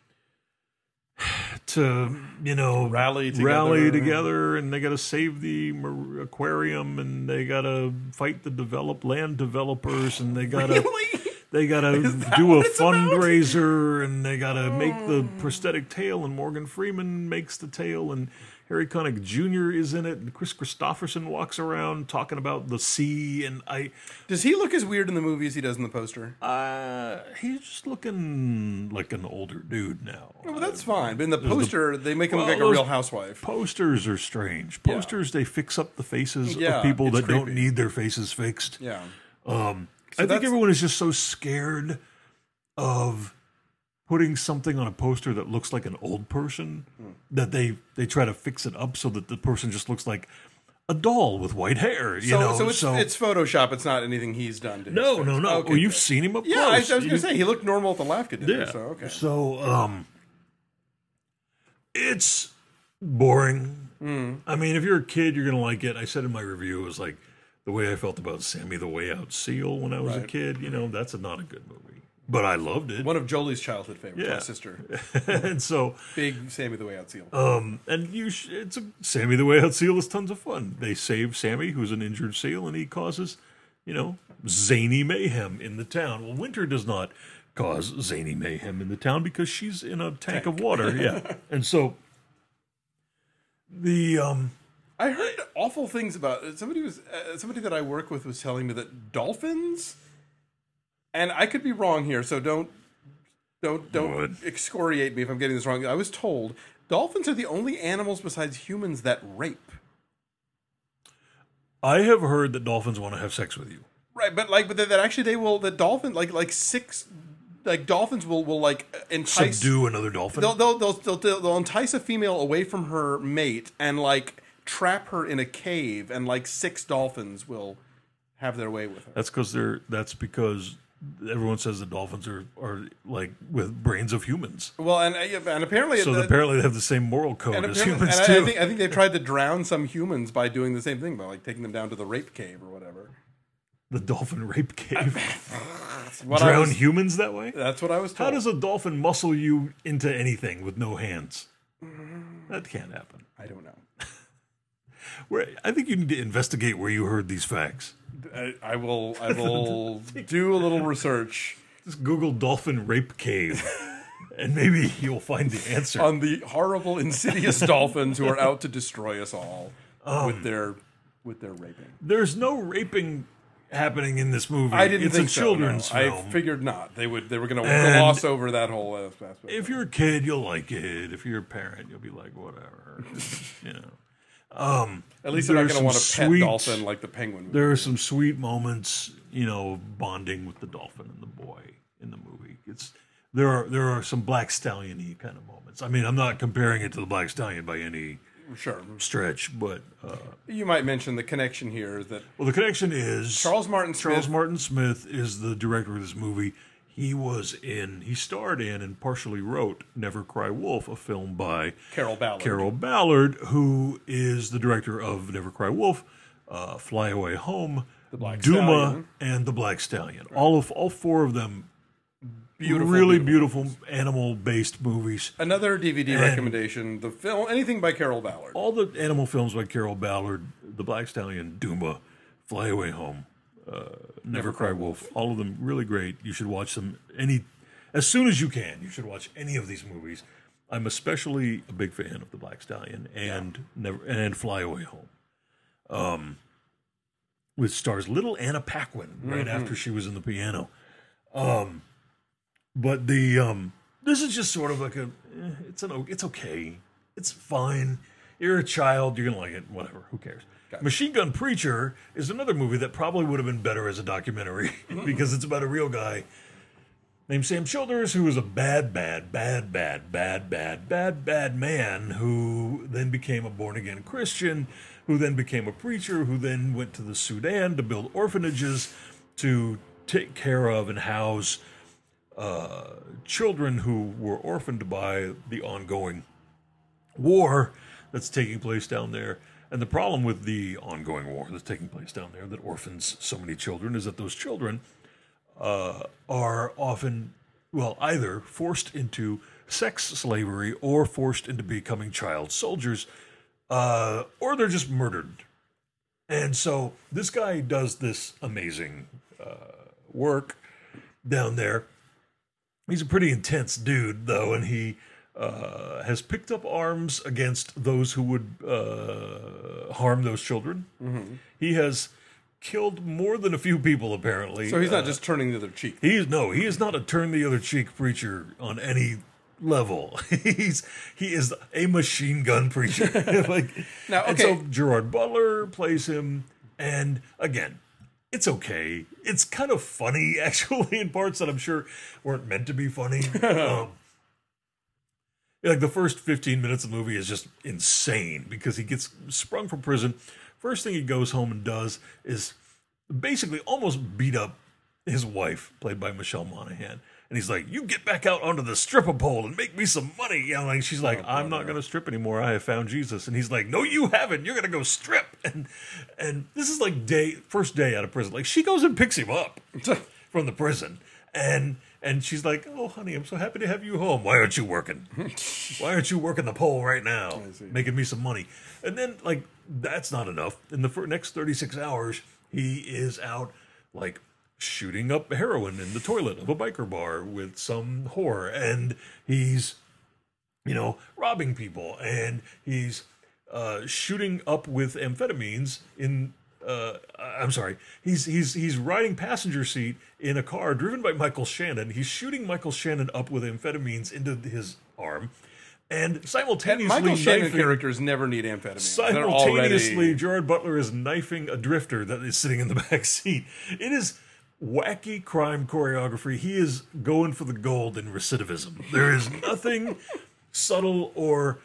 rally together, and they got to save the aquarium, and they got to fight the land developers, and they got to. Really? They got to do a fundraiser, and they got to make the prosthetic tail, and Morgan Freeman makes the tail, and Harry Connick Jr. is in it, and Chris Christopherson walks around talking about the sea, and Does he look as weird in the movie as he does in the poster? he's just looking like an older dude now. Well, that's fine. But in the poster, they make him look like a real housewife. Posters are strange. Posters, they fix up the faces Yeah, of people it's that don't creepy. need their faces fixed. Yeah. I think everyone is just so scared of putting something on a poster that looks like an old person that they try to fix it up so that the person just looks like a doll with white hair. So it's Photoshop. It's not anything he's done to his No. face. Okay, well, you've seen him up Yeah, close. I was going to say, he looked normal at the Lafka dinner. Yeah. So, okay. So, it's boring. I mean, if you're a kid, you're going to like it. I said in my review, it was like the way I felt about Sammy the Way Out Seal when I was a kid. That's not a good movie. But I loved it. One of Jolie's childhood favorites, my sister. And so, Big Sammy the Way Out Seal. Sammy the Way Out Seal is tons of fun. They save Sammy, who's an injured seal, and he causes, zany mayhem in the town. Well, Winter does not cause zany mayhem in the town because she's in a tank of water. Yeah. And so, I heard awful things about somebody that I work with was telling me that dolphins, and I could be wrong here, so don't excoriate me if I'm getting this wrong. I was told dolphins are the only animals besides humans that rape. I have heard that dolphins want to have sex with you. Right, but that actually they will. The dolphin dolphins will entice, subdue another dolphin. They'll entice a female away from her mate and trap her in a cave, and 6 dolphins will have their way with her. That's because everyone says that dolphins are with brains of humans. Well, and apparently, apparently they have the same moral code as humans and too. I think they tried to drown some humans by doing the same thing, by taking them down to the rape cave or whatever. The dolphin rape cave. Drown humans that way? That's what I was told. How does a dolphin muscle you into anything with no hands? That can't happen. I don't know. I think you need to investigate where you heard these facts. I will do a little research. Just Google dolphin rape cave, and maybe you'll find the answer. On the horrible, insidious dolphins who are out to destroy us all with their raping. There's no raping happening in this movie. I didn't it's think a children's so, no. film. I figured not. They were going to gloss over that whole aspect. If you're a kid, you'll like it. If you're a parent, you'll be like, whatever. At least they're not going to want to pet dolphin like the penguin movie. There are some sweet moments, bonding with the dolphin and the boy in the movie. There are some Black Stallion-y kind of moments. I mean, I'm not comparing it to the Black Stallion by any Sure. stretch, but You might mention the connection here that well, the connection is Charles Martin Smith is the director of this movie. He starred in and partially wrote Never Cry Wolf, a film by Carol Ballard. Carol Ballard, who is the director of Never Cry Wolf, Fly Away Home, Black Duma, Stallion. and The Black Stallion. All four of them Beautiful, beautiful animal-based movies. Another DVD recommendation, the film, anything by Carol Ballard. All the animal films by Carol Ballard, The Black Stallion, Duma, Fly Away Home, Never Cry Wolf, all of them really great. You should watch them as soon as you can. You should watch any of these movies. I'm especially a big fan of The Black Stallion and Fly Away Home. With stars little Anna Paquin right after she was in the piano. But this is just sort of like it's okay. It's fine. You're a child, you're gonna like it, whatever, who cares? Gotcha. Machine Gun Preacher is another movie that probably would have been better as a documentary because it's about a real guy named Sam Childers who was a bad man who then became a born-again Christian, who then became a preacher, who then went to the Sudan to build orphanages to take care of and house children who were orphaned by the ongoing war that's taking place down there. And the problem with the ongoing war that's taking place down there that orphans so many children is that those children are often, either forced into sex slavery or forced into becoming child soldiers, or they're just murdered. And so this guy does this amazing work down there. He's a pretty intense dude, though, and he has picked up arms against those who would harm those children. Mm-hmm. He has killed more than a few people, apparently. So he's not just turning the other cheek. He is not a turn the other cheek preacher on any level. He is a machine gun preacher. Now, okay. And so Gerard Butler plays him, and again, it's okay. It's kind of funny, actually, in parts that I'm sure weren't meant to be funny. Like the first 15 minutes of the movie is just insane because he gets sprung from prison. First thing he goes home and does is basically almost beat up his wife, played by Michelle Monaghan. And he's like, you get back out onto the stripper pole and make me some money. You know, like she's like, I'm not going to strip anymore. I have found Jesus. And he's like, no, you haven't. You're going to go strip. And this is like first day out of prison. Like she goes and picks him up from the prison. And she's like, oh, honey, I'm so happy to have you home. Why aren't you working? Why aren't you working the pole right now? Making me some money. And then, like, that's not enough. In the next 36 hours, he is out, like, shooting up heroin in the toilet of a biker bar with some whore. And he's, robbing people. And he's shooting up with amphetamines in... I'm sorry. He's riding passenger seat in a car driven by Michael Shannon. He's shooting Michael Shannon up with amphetamines into his arm, and simultaneously, Michael Shannon characters never need amphetamines. Simultaneously, Gerard Butler is knifing a drifter that is sitting in the back seat. It is wacky crime choreography. He is going for the gold in recidivism. There is nothing subtle or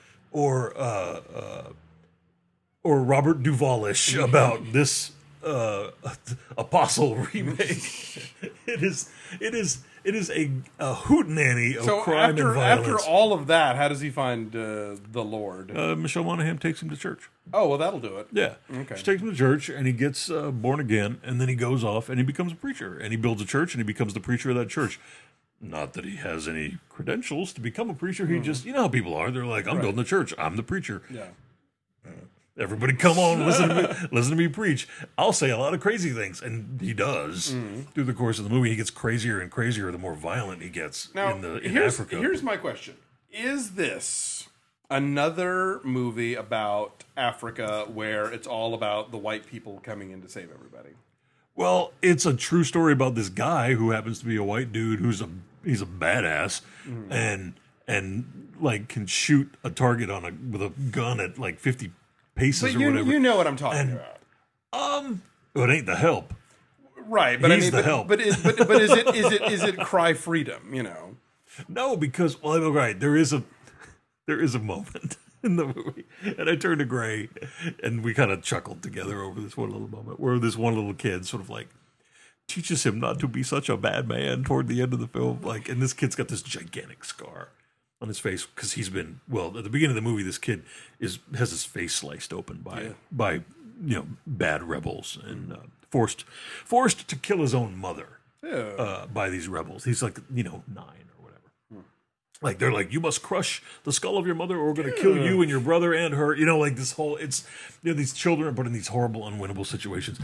Robert Duvall-ish about this Apostle remake. It is a hootenanny of crime and violence. After all of that, how does he find the Lord? Michelle Monaghan takes him to church. Oh, well, that'll do it. Yeah. Okay. She takes him to church, and he gets born again, and then he goes off, and he becomes a preacher, and he builds a church, and he becomes the preacher of that church. Not that he has any credentials to become a preacher. He just, how people are. They're like, I'm building a church. I'm the preacher. Yeah. Everybody come on, listen to me preach. I'll say a lot of crazy things, and he does. Through the course of the movie. He gets crazier and crazier the more violent he gets in Africa. Here's my question. Is this another movie about Africa where it's all about the white people coming in to save everybody? Well, it's a true story about this guy who happens to be a white dude he's a badass and like can shoot a target with a gun at like 50 paces or whatever. You know what I'm talking about. It ain't the Help. Right, but He's the Help. But is it Cry Freedom, No, because right, there is a moment in the movie. And I turned to Gray, and we kind of chuckled together over this one little moment where this one little kid sort of like teaches him not to be such a bad man toward the end of the film. Like, and this kid's got this gigantic scar on his face because he's been, well, at the beginning of the movie, this kid has his face sliced open by bad rebels and forced to kill his own mother by these rebels. He's like 9 or whatever. Like, they're like, you must crush the skull of your mother or we're going to kill you and your brother and her. Like this whole, it's, these children are put in these horrible, unwinnable situations.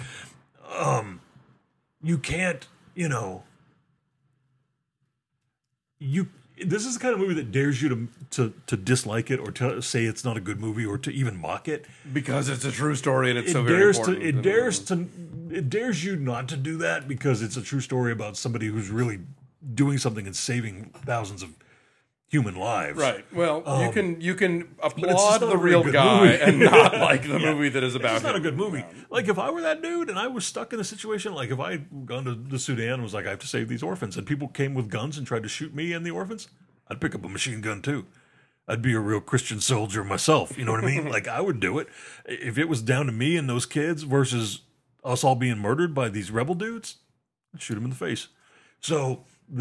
You can't, this is the kind of movie that dares you to dislike it or to say it's not a good movie or to even mock it. Because it's a true story and it's so very important. It dares you not to do that because it's a true story about somebody who's really doing something and saving thousands of human lives. Right. Well, you can applaud the real guy and not like the movie that is about him. It's not a good movie. Like, if I were that dude and I was stuck in a situation, like if I had gone to the Sudan and was like, I have to save these orphans, and people came with guns and tried to shoot me and the orphans, I'd pick up a machine gun too. I'd be a real Christian soldier myself. You know what I mean? Like, I would do it. If it was down to me and those kids versus us all being murdered by these rebel dudes, I'd shoot them in the face. So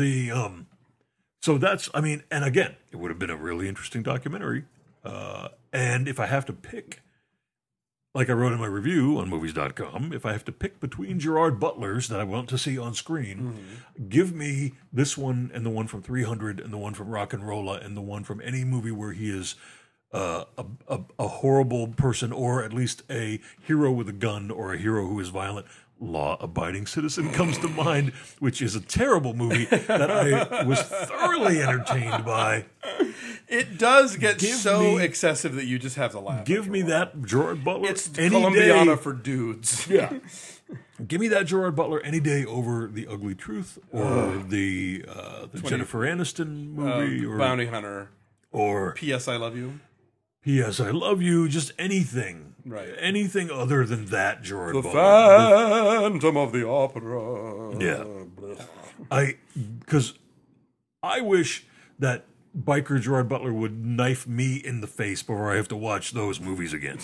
So that's, and again, it would have been a really interesting documentary. And if I have to pick, like I wrote in my review on movies.com, if I have to pick between Gerard Butler's that I want to see on screen, give me this one and the one from 300 and the one from Rock and Rolla and the one from any movie where he is a horrible person or at least a hero with a gun or a hero who is violent. Law-Abiding Citizen comes to mind, which is a terrible movie that I was thoroughly entertained by. It does get excessive that you just have to laugh. Give me that Gerard Butler. It's Columbiana for dudes. Yeah. Give me that Gerard Butler any day over The Ugly Truth or the Jennifer Aniston movie or Bounty Hunter or P.S. I Love You. P.S. I Love You. Just anything. Right. Anything other than that Gerard Butler. The Phantom of the Opera. Yeah. Because I wish that biker Gerard Butler would knife me in the face before I have to watch those movies again.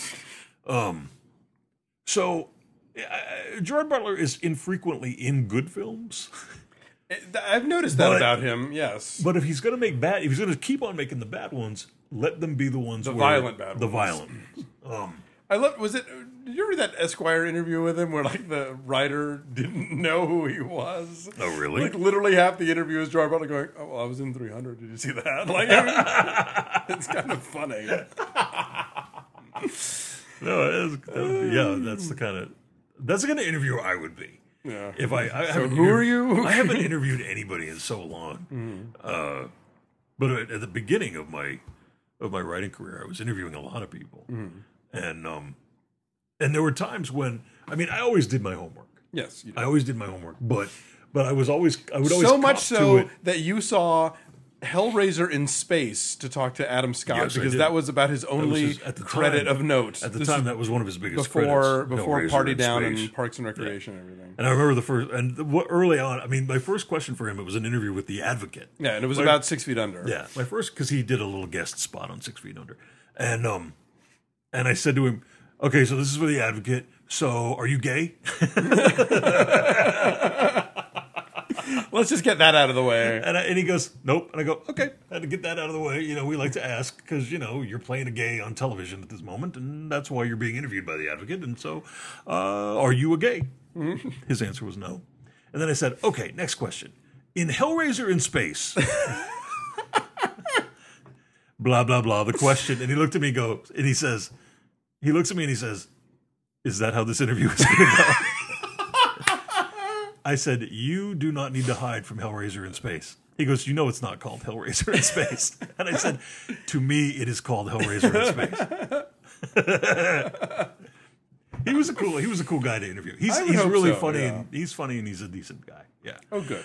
Gerard Butler is infrequently in good films. I've noticed that about him, yes. But if he's going to make if he's going to keep on making the bad ones, let them be the ones violent bad ones. The violent ones. Did you read that Esquire interview with him where like the writer didn't know who he was? Oh, really? Like literally half the interview is Gerard Butler going, "Oh, well, I was in 300. Did you see that?" Like, it's kind of funny. No, that's the kind of interview I would be. Yeah. If who are you? I haven't interviewed anybody in so long. But at the beginning of my writing career, I was interviewing a lot of people, and there were times when I always did my homework. Yes, you did. I always did my homework, but I would always so much cop so to it. that you saw Hellraiser in space to talk to Adam Scott, Yes, because that was about his only credit of note. At the time, that was one of his biggest credits. Before Hellraiser Party in Down Space. and Parks and Recreation and everything. And I remember early on, my first question for him, it was an interview with The Advocate. Yeah, and it was about 6 Feet Under. Yeah, my first, because he did a little guest spot on 6 Feet Under. And I said to him, okay, so this is for The Advocate, so are you gay? Let's just get that out of the way. And he goes, nope. And I go, okay, I had to get that out of the way. We like to ask because, you're playing a gay on television at this moment, and that's why you're being interviewed by The Advocate. And so, are you a gay? His answer was no. And then I said, okay, next question. In Hellraiser in Space, blah, blah, blah, the question. And he looked at me and he looks at me and he says, is that how this interview is going to go? I said, you do not need to hide from Hellraiser in Space. He goes, it's not called Hellraiser in Space. And I said, to me, it is called Hellraiser in Space. He was a cool guy to interview. He's really funny, and he's funny, and he's a decent guy. Yeah. Oh, good.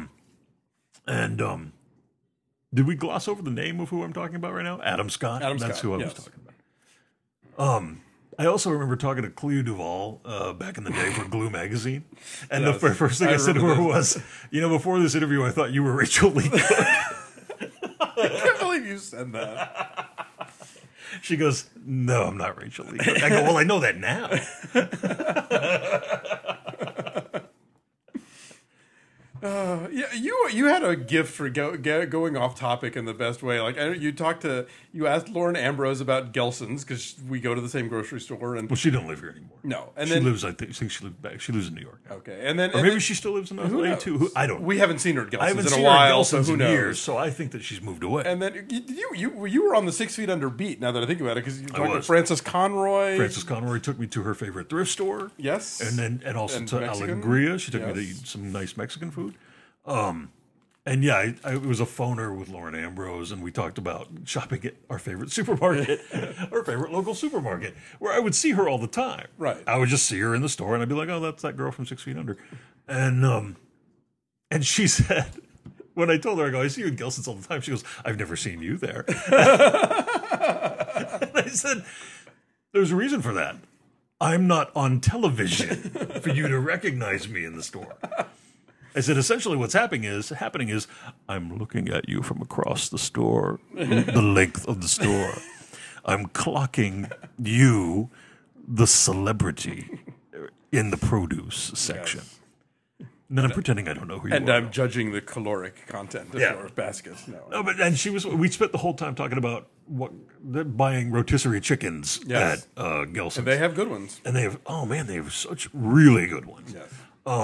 Did we gloss over the name of who I'm talking about right now? Adam Scott. That's who I was talking about. I also remember talking to Cleo Duvall back in the day for Glue magazine, and the first thing I said to her was, before this interview, I thought you were Rachel Lee Cook. I can't believe you said that. She goes, "No, I'm not Rachel Lee Cook." I go, "Well, I know that now." Yeah, you had a gift for going off topic in the best way. Like you asked Lauren Ambrose about Gelson's because we go to the same grocery store, and Well, she don't live here anymore. no, and She then lives. I think she lives back. She lives in New York now. okay, and then Or and maybe then, she still lives in who LA knows? too. I don't. We haven't seen her at I haven't Gelson's in seen a her at while, so Gelson's who in knows? years. So I think that she's moved away. And then you were on the 6 Feet Under beat. Now that I think about it, because you talked to was. Frances Conroy. Frances Conroy took me to her favorite thrift store. Yes, And also And to Mexican? Alegria. She took me to Yes. eat some nice Mexican food. And yeah, it was a phoner with Lauren Ambrose, and we talked about shopping at our favorite supermarket, our favorite local supermarket, where I would see her all the time. Right. I would just see her in the store, and I'd be like, "Oh, that's that girl from 6 Feet Under," and she said, when I told her, I go, "I see you in Gelson's all the time." She goes, "I've never seen you there." And I said, "There's a reason for that. I'm not on television for you to recognize me in the store." I said, essentially what's happening is I'm looking at you from across the store, the length of the store. I'm clocking you, the celebrity, in the produce section. And then I'm pretending I don't know who you and are. I'm judging the caloric content of Yeah. your baskets. No, but and we spent the whole time talking about buying rotisserie chickens Yes. at Gelson's. They have good ones. And they have such really good ones. Yes.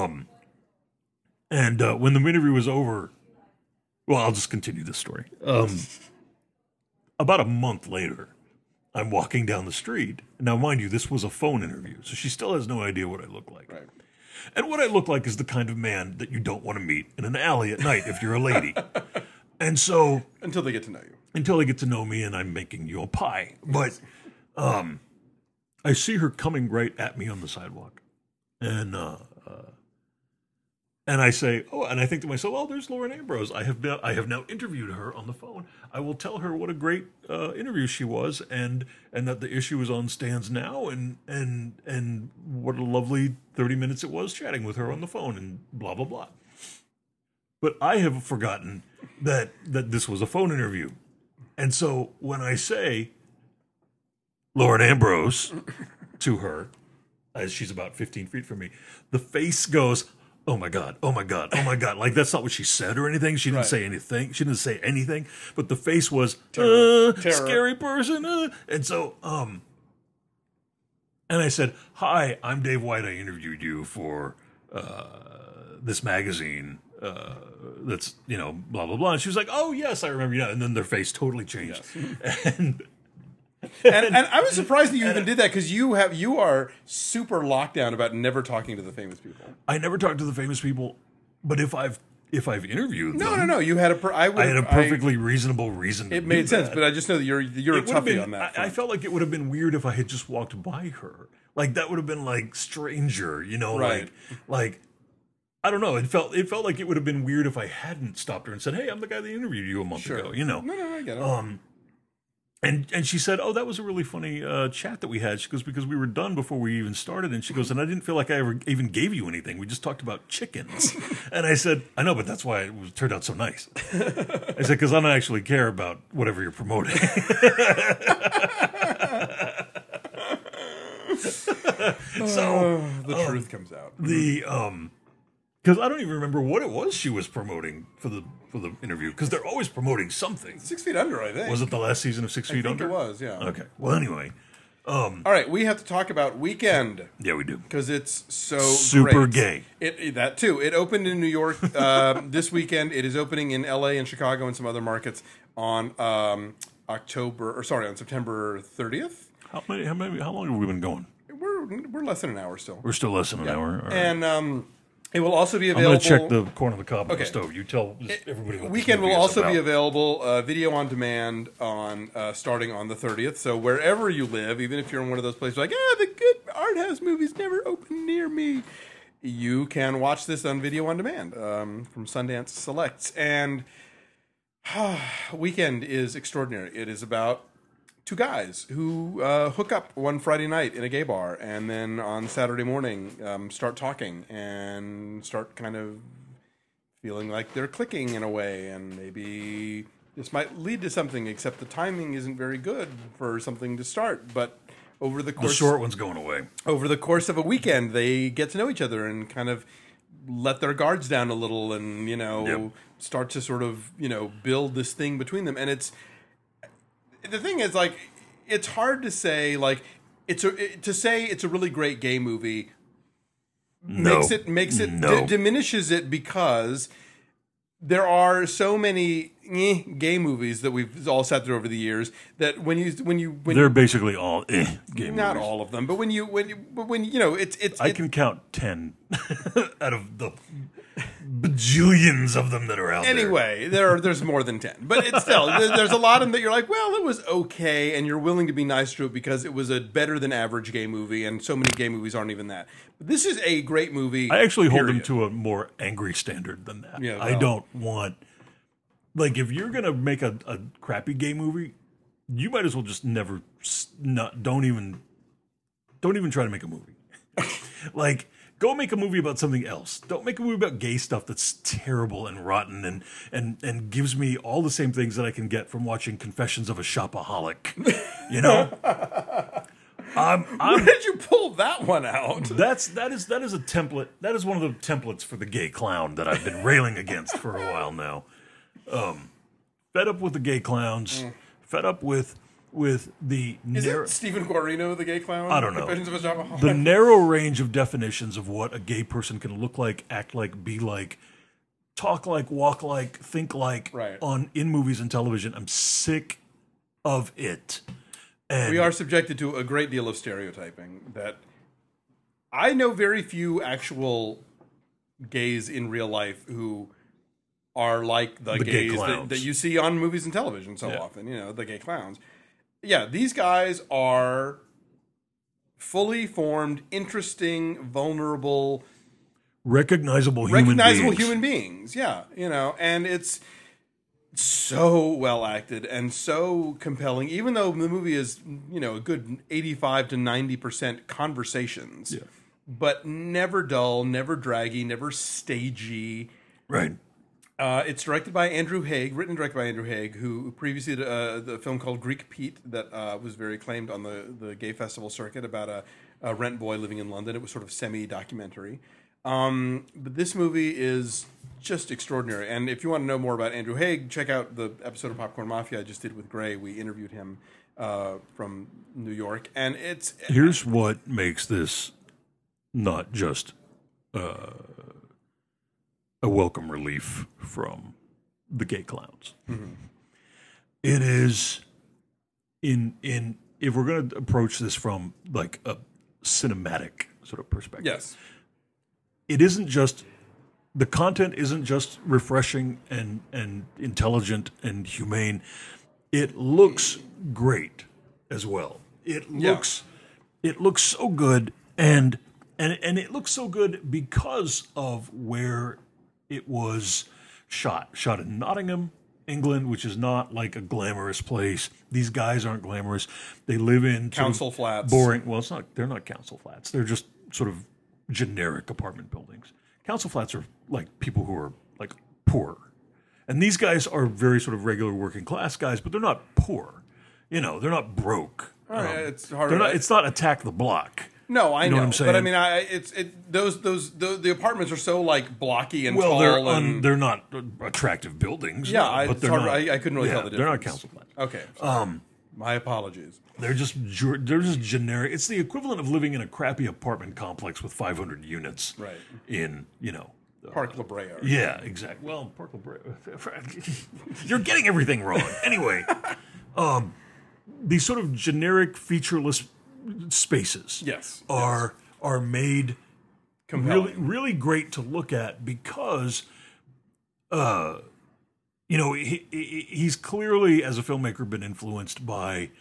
And when the interview was over, well, I'll just continue this story. About a month later, I'm walking down the street. Now, mind you, this was a phone interview, so she still has no idea what I look like. Right. And what I look like is the kind of man that you don't want to meet in an alley at night if you're a lady. And so, Until they get to know you. until they get to know me and I'm making you a pie. But I see her coming right at me on the sidewalk. And I say, oh, and I think to myself, oh, there's Lauren Ambrose. I have now interviewed her on the phone. I will tell her what a great interview she was, and that the issue is on stands now, and what a lovely 30 minutes it was chatting with her on the phone, and blah blah blah. But I have forgotten that this was a phone interview, and so when I say Lauren Ambrose to her, as she's about 15 feet from me, the face goes, "Oh my God, oh my God, oh my God." Like, that's not what she said or anything. She didn't Right. say anything. She didn't say anything. But the face was, Terror. scary person. And so, and I said, "Hi, I'm Dave White. I interviewed you for this magazine that's, blah, blah, blah." And she was like, "Oh, yes, I remember you." And then their face totally changed. And I was surprised that you even did that, because you are super locked down about never talking to the famous people. I never talked to the famous people, but if I've interviewed them, No. You had I had a perfectly reasonable reason to It made do sense, that. but I just know that you're a It would have toughie been, on that. I front. felt like it would have been weird if I had just walked by her. Like, that would have been like stranger, Right. like I don't know. It felt like it would have been weird if I hadn't stopped her and said, "Hey, I'm the guy that interviewed you a month ago." No, I get it. And she said, "Oh, that was a really funny chat that we had." She goes, "Because we were done before we even started." And she goes, "And I didn't feel like I ever even gave you anything. We just talked about chickens." And I said, "I know, but that's why it turned out so nice." I said, "Because I don't actually care about whatever you're promoting." So the truth comes out. because I don't even remember what it was she was promoting for the interview, because they're always promoting something. 6 Feet Under, I think. Was it the last season of 6 Feet I think Under? it was, yeah. Okay. Well, anyway, All right, we have to talk about Weekend, yeah, we do. because it's so Super great. gay. That too. It opened in New York this weekend. It is opening in LA and Chicago and some other markets on on September 30th. How long have we been going? We're less than an hour still. We're still less than an hour. All right. And it will also be I'm available. going to check the corn on the cob on Okay. the stove. You tell everybody what this Weekend movie will is also about. be available video on demand on starting on the 30th. So wherever you live, even if you're in one of those places like, the good art house movies never open near me, you can watch this on video on demand from Sundance Selects. And Weekend is extraordinary. It is about two guys who hook up one Friday night in a gay bar, and then on Saturday morning start talking and start kind of feeling like they're clicking in a way, and maybe this might lead to something, except the timing isn't very good for something to start. But over the The course short one's going away. over the course of a weekend, they get to know each other and kind of let their guards down a little, and Yep. start to sort of build this thing between them. And the thing is, like, it's hard to say, like, to say it's a really great gay movie No. makes it No. diminishes it, because there are so many gay movies that we've all sat through over the years that when They're basically all game not movies. all of them, but when it's I can count 10 out of the bajillions of them that are out there. anyway, there's more than 10, but it's still there's a lot of them that you're like, well, it was okay, and you're willing to be nice to it because it was a better than average gay movie, and so many gay movies aren't even that. But this is a great movie. I actually hold them period. to a more angry standard than that. Yeah, I well. don't want, like, if you're gonna make a crappy gay movie, you might as well just never don't even try to make a movie. Like, go make a movie about something else. Don't make a movie about gay stuff that's terrible and rotten and gives me all the same things that I can get from watching Confessions of a Shopaholic. You know? Where did you pull that one out? That is a template. That is one of the templates for the gay clown that I've been railing against for a while now. Fed up with the gay clowns. Fed up with the Is it Stephen Guarino, the gay clown? I don't know. Confessions of a Shopaholic? the narrow range of definitions of what a gay person can look like, act like, be like, talk like, walk like, think like Right. in movies and television. I'm sick of it. And We are subjected to a great deal of stereotyping that I know very few actual gays in real life who are like the gay gays clowns. that you see on movies and television so Yeah. often, the gay clowns. Yeah, these guys are fully formed, interesting, vulnerable, recognizable recognizable beings. human beings. Yeah, and it's so well acted and so compelling, even though the movie is, a good 85 to 90% conversations, Yeah. but never dull, never draggy, never stagey. Right. It's directed by Andrew Haig, written and directed by Andrew Haig, who previously did the film called Greek Pete that was very acclaimed on the gay festival circuit about a rent boy living in London. It was sort of semi-documentary. But this movie is just extraordinary. And if you want to know more about Andrew Haig, check out the episode of Popcorn Mafia I just did with Gray. We interviewed him from New York. And Here's what makes this not just a welcome relief from the gay clowns. Mm-hmm. It is in if we're going to approach this from like a cinematic sort of perspective. yes. It isn't just the content isn't just refreshing and intelligent and humane. It looks great as well. It looks so good and it looks so good because of where it was shot. Shot in Nottingham, England, which is not like a glamorous place. These guys aren't glamorous. They live in sort Council of flats. boring. Well, it's not. They're not council flats. They're just sort of generic apartment buildings. Council flats are like people who are like poor, and these guys are very sort of regular working class guys, but they're not poor. They're not broke. It's hard. They're not. It's not Attack the Block. No, I know, what I'm saying? but I mean, the apartments are so like blocky and Well, tall. they're not attractive buildings. Yeah, but it's they're hard. not. I couldn't really tell the They're not difference. council flats. Okay, sorry. My apologies. They're just generic. It's the equivalent of living in a crappy apartment complex with 500 units. Right. In Park La Brea. Yeah, exactly. Well, Park La Brea. You're getting everything wrong. Anyway, these sort of generic, featureless spaces, Yes, are made Compelling. really, really great to look at because, he's clearly, as a filmmaker, been influenced by,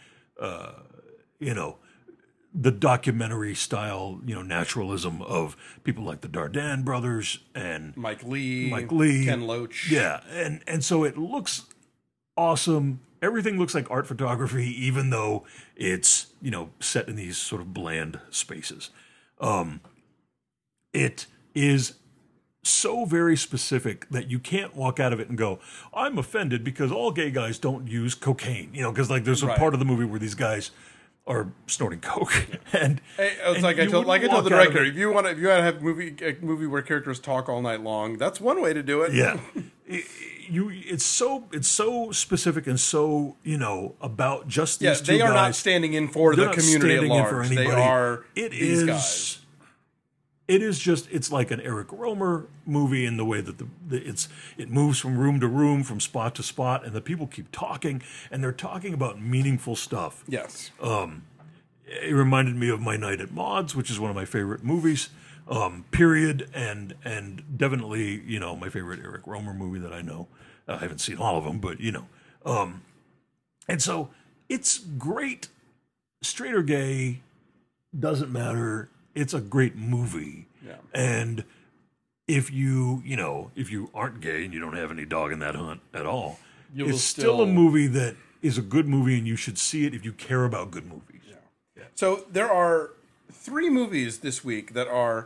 the documentary style, naturalism of people like the Dardenne brothers and Mike Lee, Ken Loach. Yeah, and so it looks awesome. Everything looks like art photography, even though it's set in these sort of bland spaces. It is so very specific that you can't walk out of it and go, I'm offended because all gay guys don't use cocaine. Because like there's a Right. part of the movie where these guys are snorting coke, and Hey, it's and like I you told wouldn't the walk out of director, it- if you want to have a movie where characters talk all night long, that's one way to do it. Yeah. It's so specific and so about just these Yeah, two they are guys. not standing in for They're the not community at standing in for large. They anybody. are It these is. guys. It is just. It's like an Eric Romer movie in the way that it moves from room to room, from spot to spot, and the people keep talking, and they're talking about meaningful stuff. Yes. It reminded me of My Night at Maud's, which is one of my favorite movies. Period, and definitely my favorite Eric Romer movie that I know. I haven't seen all of them, but and so it's great. Straight or gay doesn't matter. It's a great movie. Yeah. And if you aren't gay and you don't have any dog in that hunt at all, You will it's still a movie that is a good movie, and you should see it if you care about good movies. So there are 3 movies this week that are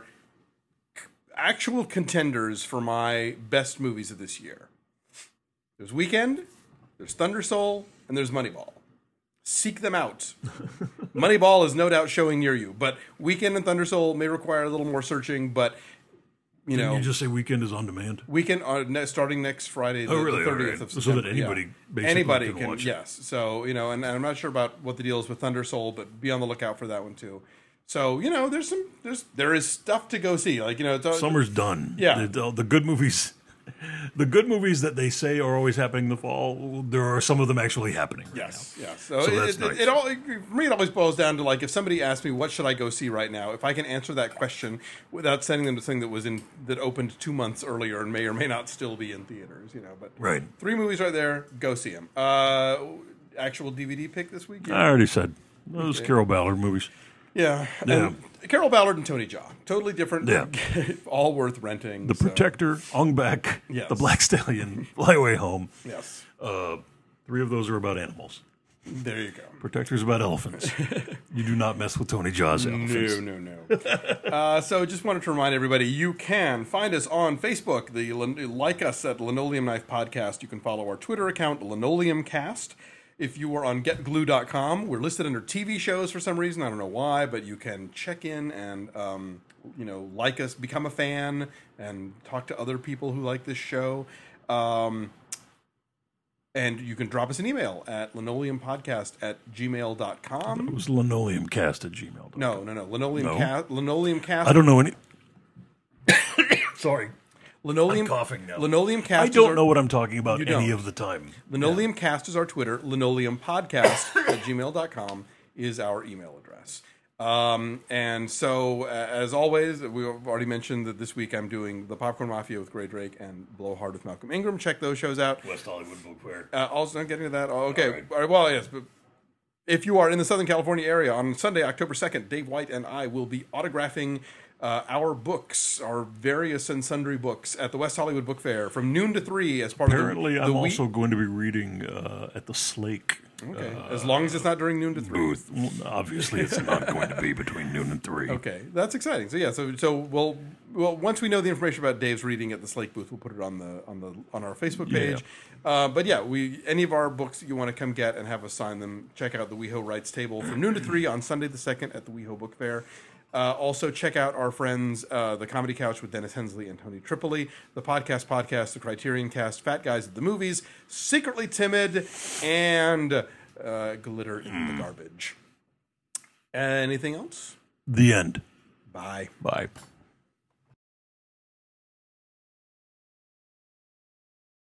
actual contenders for my best movies of this year. There's Weekend, there's Thunder Soul, and there's Moneyball. Seek them out. Moneyball is no doubt showing near you, but Weekend and Thunder Soul may require a little more searching, but You just say Weekend is on demand. Weekend starting next Friday, the Really? 30th All right. of So September. that anybody basically anybody can watch it. yes. So and I'm not sure about what the deal is with Thunder Soul, but be on the lookout for that one too. So there is stuff to go see. Like it's Summer's done. Yeah. The good movies. The good movies that they say are always happening in the fall, there are some of them actually happening right Yes, now. yes. So, So that's nice. for me, it always boils down to like if somebody asks me what should I go see right now, if I can answer that question without sending them to something that opened 2 months earlier and may or may not still be in theaters, But Right. 3 movies right there, go see them. Actual DVD pick this week. I already said. Those Carol Ballard movies. Yeah. Yeah. And Carol Ballard and Tony Jaa, totally different. Yeah. All worth renting. The Protector, Ong Bak, Yes. The Black Stallion, Fly Away Home. Yes. 3 of those are about animals. There you go. Protector's about elephants. You do not mess with Tony Jaa's elephants. No. So just wanted to remind everybody, you can find us on Facebook. Like us at Linoleum Knife Podcast. You can follow our Twitter account, LinoleumCast. If you are on getglue.com, we're listed under TV shows for some reason. I don't know why, but you can check in and, like us, become a fan, and talk to other people who like this show. And you can drop us an email at linoleumpodcast@gmail.com. It was linoleumcast@gmail.com. No. Linoleumcast. I don't know any. Sorry. Linoleum, I'm coughing now. Linoleumcast. I don't know what I'm talking about You any don't. of the time. Linoleumcast is our Twitter. Linoleumpodcast@gmail.com is our email address. And so, as always, we've already mentioned that this week I'm doing The Popcorn Mafia with Gray Drake and Blowhard with Malcolm Ingram. Check those shows out. West Hollywood Book Fair. Also, not getting to that. Oh, okay. All All right. Well, yes, but if you are in the Southern California area on Sunday, October 2nd, Dave White and I will be autographing our books, our various and sundry books at the West Hollywood Book Fair from noon to 3 as part Apparently, of the I'm week. also going to be reading at the Slake Okay, as long as it's not during noon to 3. booth. Well, obviously, it's not going to be between noon and 3. Okay, that's exciting. So yeah, so we'll once we know the information about Dave's reading at the Slake booth, we'll put it on our Facebook page. But yeah, any of our books that you want to come get and have us sign them, check out the WeHo Rights Table from noon to 3 on Sunday the 2nd at the WeHo Book Fair. Also, check out our friends, The Comedy Couch with Dennis Hensley and Tony Tripoli, the podcast, The Criterion Cast, Fat Guys at the Movies, Secretly Timid, and Glitter in the Garbage. Anything else? The end. Bye. Bye.